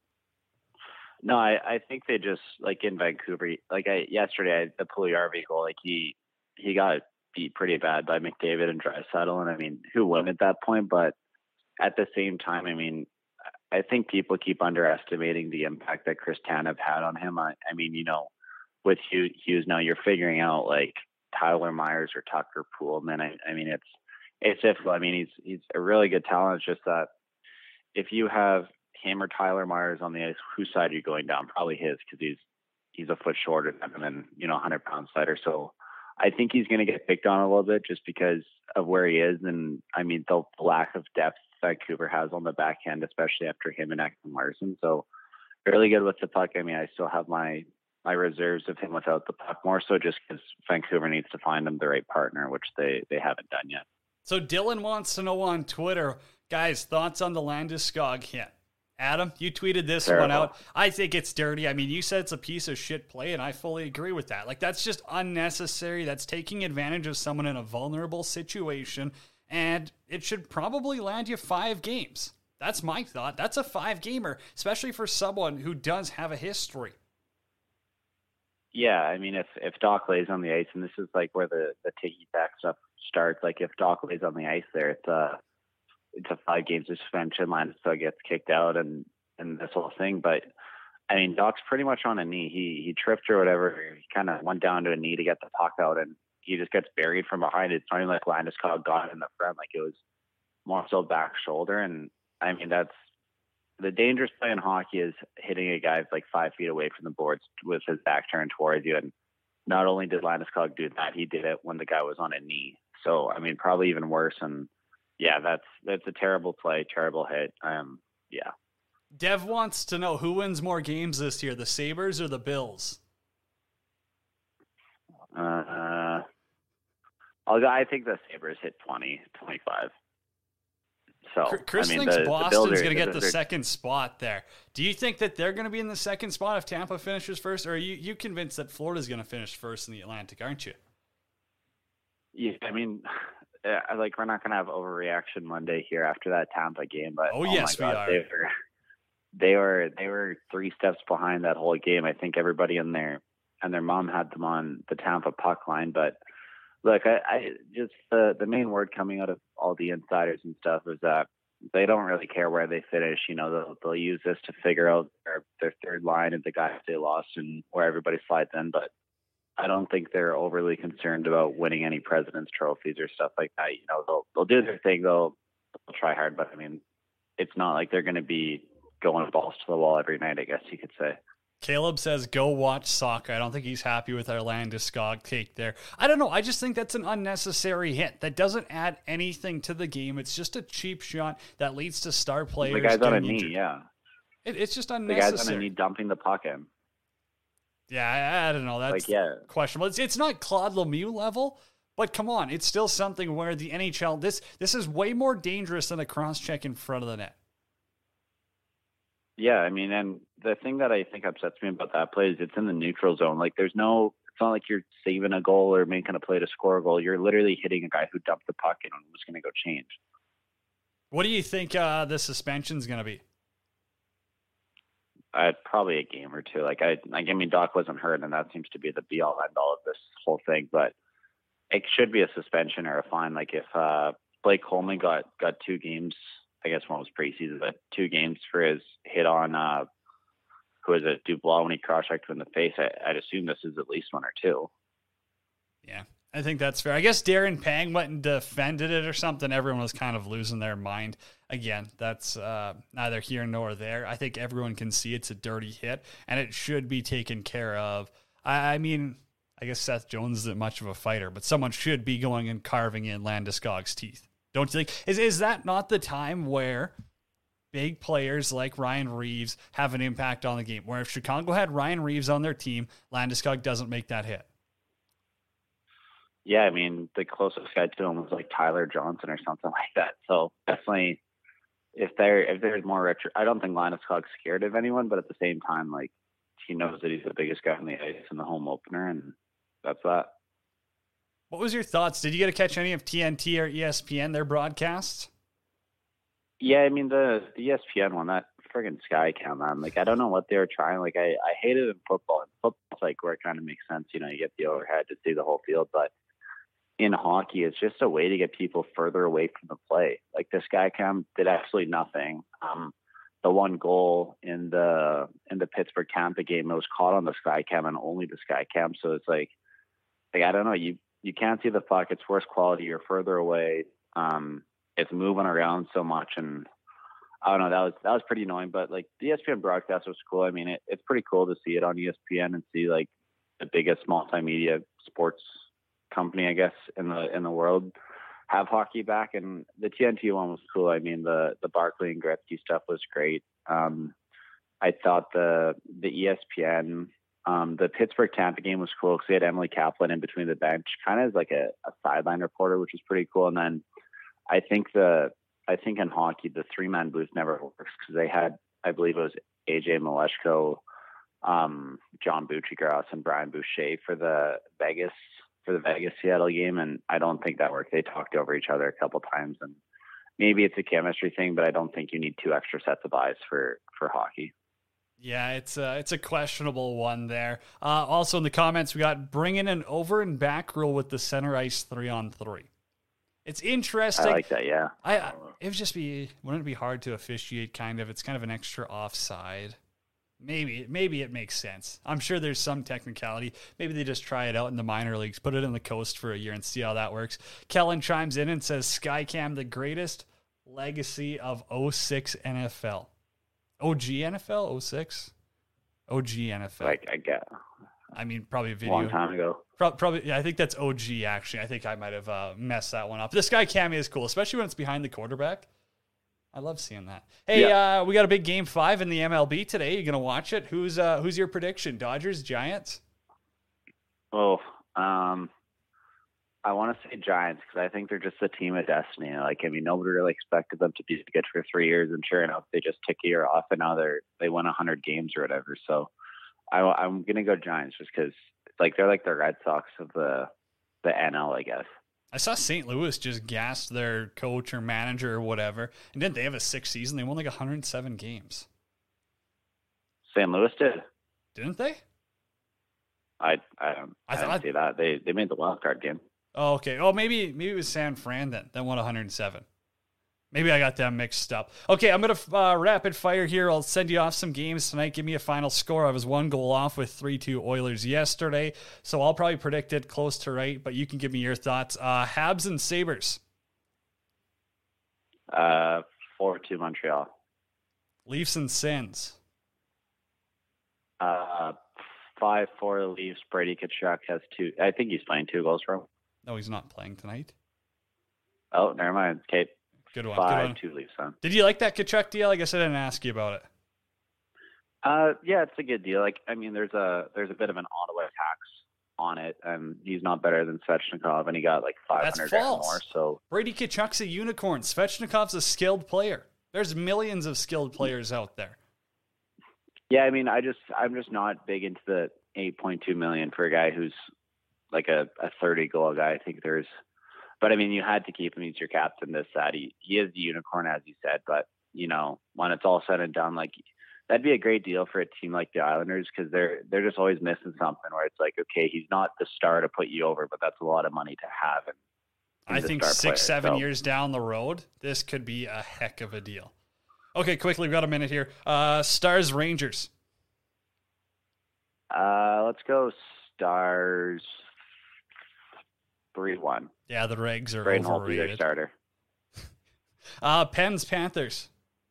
No, I, I think they just, like in Vancouver, like I, yesterday, I, the Puljujarvi goal, like he he got beat pretty bad by McDavid and Draisaitl, and I mean, who won at that point? But at the same time, I mean, I think people keep underestimating the impact that Chris Tanev had on him. I, I mean, you know, with Hughes now, you're figuring out like Tyler Myers or Tucker Poolman. I, I mean, it's it's difficult. I mean, he's he's a really good talent. It's just that if you have him or Tyler Myers on the ice, whose side are you going down? Probably his, because he's he's a foot shorter than him and, you know, one hundred pound cider. So I think he's going to get picked on a little bit just because of where he is. And I mean, the lack of depth Vancouver has on the back end, especially after him and Ekman Larsson. So really good with the puck. I mean, I still have my my reserves of him without the puck, more so just because Vancouver needs to find him the right partner, which they they haven't done yet. So Dylan wants to know on Twitter, guys, thoughts on the Landeskog hit? Adam, you tweeted this Terrible. one out. I think it's dirty. I mean, you said it's a piece of shit play, and I fully agree with that. Like, that's just unnecessary. That's taking advantage of someone in a vulnerable situation, and it should probably land you five games. That's my thought. That's a five-gamer, especially for someone who does have a history. Yeah, I mean, if if Doc lays on the ice, and this is like where the, the ticky-tack stuff starts, like if Doc lays on the ice there, it's a, it's a five-game suspension, Landeskog gets kicked out, and, and this whole thing. But, I mean, Doc's pretty much on a knee. He he tripped or whatever. He kind of went down to a knee to get the puck out, and he just gets buried from behind. It's not even like Landeskog got it in the front. Like, it was more so back shoulder. And, I mean, that's the dangerous play in hockey is hitting a guy like five feet away from the boards with his back turned towards you. And not only did Landeskog do that, he did it when the guy was on a knee. So, I mean, probably even worse. And yeah, that's, that's a terrible play, terrible hit. Um, yeah. Dev wants to know who wins more games this year, the Sabres or the Bills? Uh, I'll, I think the Sabres hit twenty, twenty-five. So, Chris I mean, thinks the, Boston's the going to get the they're, second spot there. Do you think that they're going to be in the second spot if Tampa finishes first, or are you, you convinced that Florida's going to finish first in the Atlantic, aren't you? Yeah, I mean, uh, like we're not going to have overreaction Monday here after that Tampa game, but oh, oh yes, my God, we are. They were, they were they were three steps behind that whole game. I think everybody in there and their mom had them on the Tampa puck line, but. Look, I, I just the the main word coming out of all the insiders and stuff is that they don't really care where they finish. You know, they'll they'll use this to figure out their their third line and the guys they lost and where everybody slides in. But I don't think they're overly concerned about winning any President's trophies or stuff like that. You know, they'll they'll do their thing. They'll they'll try hard, but I mean, it's not like they're going to be going balls to the wall every night, I guess you could say. Caleb says, go watch soccer. I don't think he's happy with our Landeskog take there. I don't know. I just think that's an unnecessary hit. That doesn't add anything to the game. It's just a cheap shot that leads to star players. The guy's on a knee, injured. yeah. It, it's just unnecessary. The guy's on a knee dumping the puck in. Yeah, I, I don't know. That's like, yeah. questionable. It's, it's not Claude Lemieux level, but come on. It's still something where the N H L, this this is way more dangerous than a cross-check in front of the net. Yeah, I mean, and the thing that I think upsets me about that play is it's in the neutral zone. Like, there's no, it's not like you're saving a goal or making a play to score a goal. You're literally hitting a guy who dumped the puck and was going to go change. What do you think uh, the suspension's going to be? Uh, probably a game or two. Like I, like I mean, Doc wasn't hurt, and that seems to be the be all end all of this whole thing. But it should be a suspension or a fine. Like if uh, Blake Coleman got got two games, I guess one was preseason, but two games for his hit on uh, who is it, Dubois when he cross-checked him in the face. I, I'd assume this is at least one or two. Yeah, I think that's fair. I guess Darren Pang went and defended it or something. Everyone was kind of losing their mind. Again, that's uh, neither here nor there. I think everyone can see it's a dirty hit, and it should be taken care of. I, I mean, I guess Seth Jones isn't much of a fighter, but someone should be going and carving in Landeskog's teeth. Don't you think? Is, is that not the time where big players like Ryan Reeves have an impact on the game? Where if Chicago had Ryan Reeves on their team, Landeskog doesn't make that hit. Yeah, I mean, the closest guy to him was like Tyler Johnson or something like that. So definitely, if there if there's more retro, I don't think Landeskog's scared of anyone, but at the same time, like he knows that he's the biggest guy on the ice in the home opener, and that's that. What was your thoughts? Did you get to catch any of T N T or E S P N, their broadcasts? Yeah, I mean, the, the E S P N one, that friggin' Skycam, man. Like, I don't know what they were trying. Like, I, I hate it in football. In football's like where it kind of makes sense. You know, you get the overhead to see the whole field, but in hockey, it's just a way to get people further away from the play. Like the Skycam did absolutely nothing. Um, the one goal in the in the Pittsburgh Tampa game, it was caught on the Skycam and only the Skycam. So it's like, like I don't know, you you can't see the puck. It's worse quality. You're further away. Um, it's moving around so much, and I don't know. That was that was pretty annoying. But like the E S P N broadcast was cool. I mean, it, it's pretty cool to see it on E S P N and see like the biggest multimedia sports company, I guess, in the in the world have hockey back. And the T N T one was cool. I mean, the the Barkley and Gretzky stuff was great. Um, I thought the the E S P N, um, the Pittsburgh Tampa game was cool because they had Emily Kaplan in between the bench, kind of as like a, a sideline reporter, which was pretty cool. And then I think the I think in hockey the three man booth never works because they had, I believe it was A J Mileshko, um, John Buccigross, and Brian Boucher for the Vegas. for the Vegas Seattle game, and I don't think that worked. They talked over each other a couple times, and maybe it's a chemistry thing, but I don't think you need two extra sets of eyes for for hockey. Yeah, it's a, it's a questionable one there. Uh, also in the comments, we got bringing an over and back rule with the center ice three on three. It's interesting. I like that, yeah. I, I it would just be, wouldn't it be hard to officiate kind of? It's kind of an extra offside. Maybe, maybe it makes sense. I'm sure there's some technicality. Maybe they just try it out in the minor leagues, put it in the coast for a year and see how that works. Kellen chimes in and says, Skycam, the greatest legacy of oh six N F L. O G N F L? oh six? O G N F L. Like, I get. I mean, probably a video. Long time ago. Pro- probably, yeah, I think that's O G, actually. I think I might have uh, messed that one up. The Skycam is cool, especially when it's behind the quarterback. I love seeing that. Hey, yeah. uh, we got a big game five in the M L B today. You gonna watch it? Who's uh, who's your prediction? Dodgers, Giants? Oh, um, I want to say Giants because I think they're just a team of destiny. Like, I mean, nobody really expected them to be good for three years, and sure enough, they just took a year off, and now they're they won a hundred games or whatever. So, I, I'm gonna go Giants just because like they're like the Red Sox of the the N L, I guess. I saw Saint Louis just gassed their coach or manager or whatever. And didn't they have a sixth season? They won like one hundred seven games. Saint Louis did. Didn't they? I I don't I, I didn't see that. They they made the wild card game. Oh, okay. Oh, maybe maybe it was San Fran then. That won one hundred seven. Maybe I got them mixed up. Okay, I'm going to uh, rapid fire here. I'll send you off some games tonight. Give me a final score. I was one goal off with three two Oilers yesterday, so I'll probably predict it close to right, but you can give me your thoughts. Uh, Habs and Sabres. Uh, four two Montreal. Leafs and Sens. Uh, five four Leafs. Brady Tkachuk has two. I think he's playing two goals for him. No, he's not playing tonight. Oh, never mind. Okay. Good one. Five, good one. two Leafs on. Did you like that Tkachuk deal? I guess I didn't ask you about it. Uh, yeah, it's a good deal. Like, I mean, there's a there's a bit of an Ottawa tax on it, and he's not better than Svechnikov, and he got like five hundred grand more. So Brady Tkachuk's a unicorn. Svechnikov's a skilled player. There's millions of skilled players out there. Yeah, I mean, I just I'm just not big into the eight point two million for a guy who's like a, a thirty goal guy. I think there's, but I mean, you had to keep him. He's your captain. This that he he is the unicorn, as you said. But you know, when it's all said and done, like that'd be a great deal for a team like the Islanders because they're they're just always missing something. Where it's like, okay, he's not the star to put you over, but that's a lot of money to have. And I think six, player, seven so. years down the road, this could be a heck of a deal. Okay, quickly, we've got a minute here. Uh, Stars Rangers. Uh, let's go Stars three one. Yeah, the Regs are Braden overrated. Holtby, their starter. uh, Pens Panthers.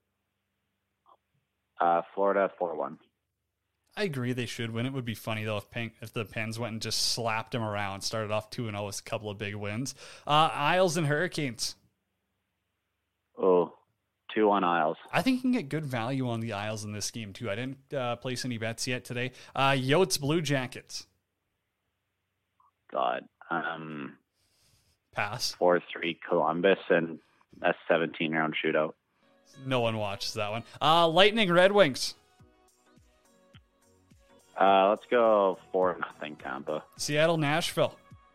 Uh, Florida four one. I agree they should win. It would be funny, though, if, Pen- if the Pens went and just slapped them around, started off two and oh with a couple of big wins. Uh, Isles and Hurricanes. Oh, two one Isles. I think you can get good value on the Isles in this game, too. I didn't uh, place any bets yet today. Uh, Yotes Blue Jackets. God. Um, Pass. four three Columbus and a seventeen-round shootout. No one watches that one. Uh, Lightning Red Wings. Uh, let's go four nothing Tampa. Seattle Nashville.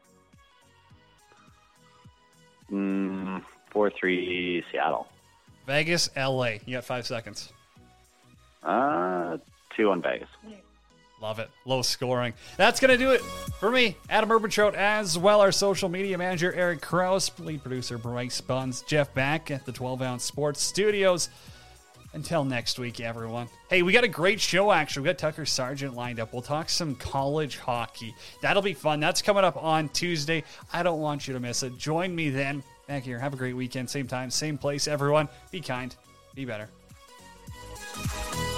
Mm, four three Seattle. Vegas L A. You got five seconds. Uh, two on Vegas. Love it. Low scoring. That's going to do it for me, Adam Urbantrout, as well our social media manager, Eric Krause, lead producer, Bryce Buns, Jeff Back at the twelve ounce Sports Studios. Until next week, everyone. Hey, we got a great show, actually. We got Tucker Sargent lined up. We'll talk some college hockey. That'll be fun. That's coming up on Tuesday. I don't want you to miss it. Join me then. Back here. Have a great weekend. Same time, same place, everyone. Be kind. Be better.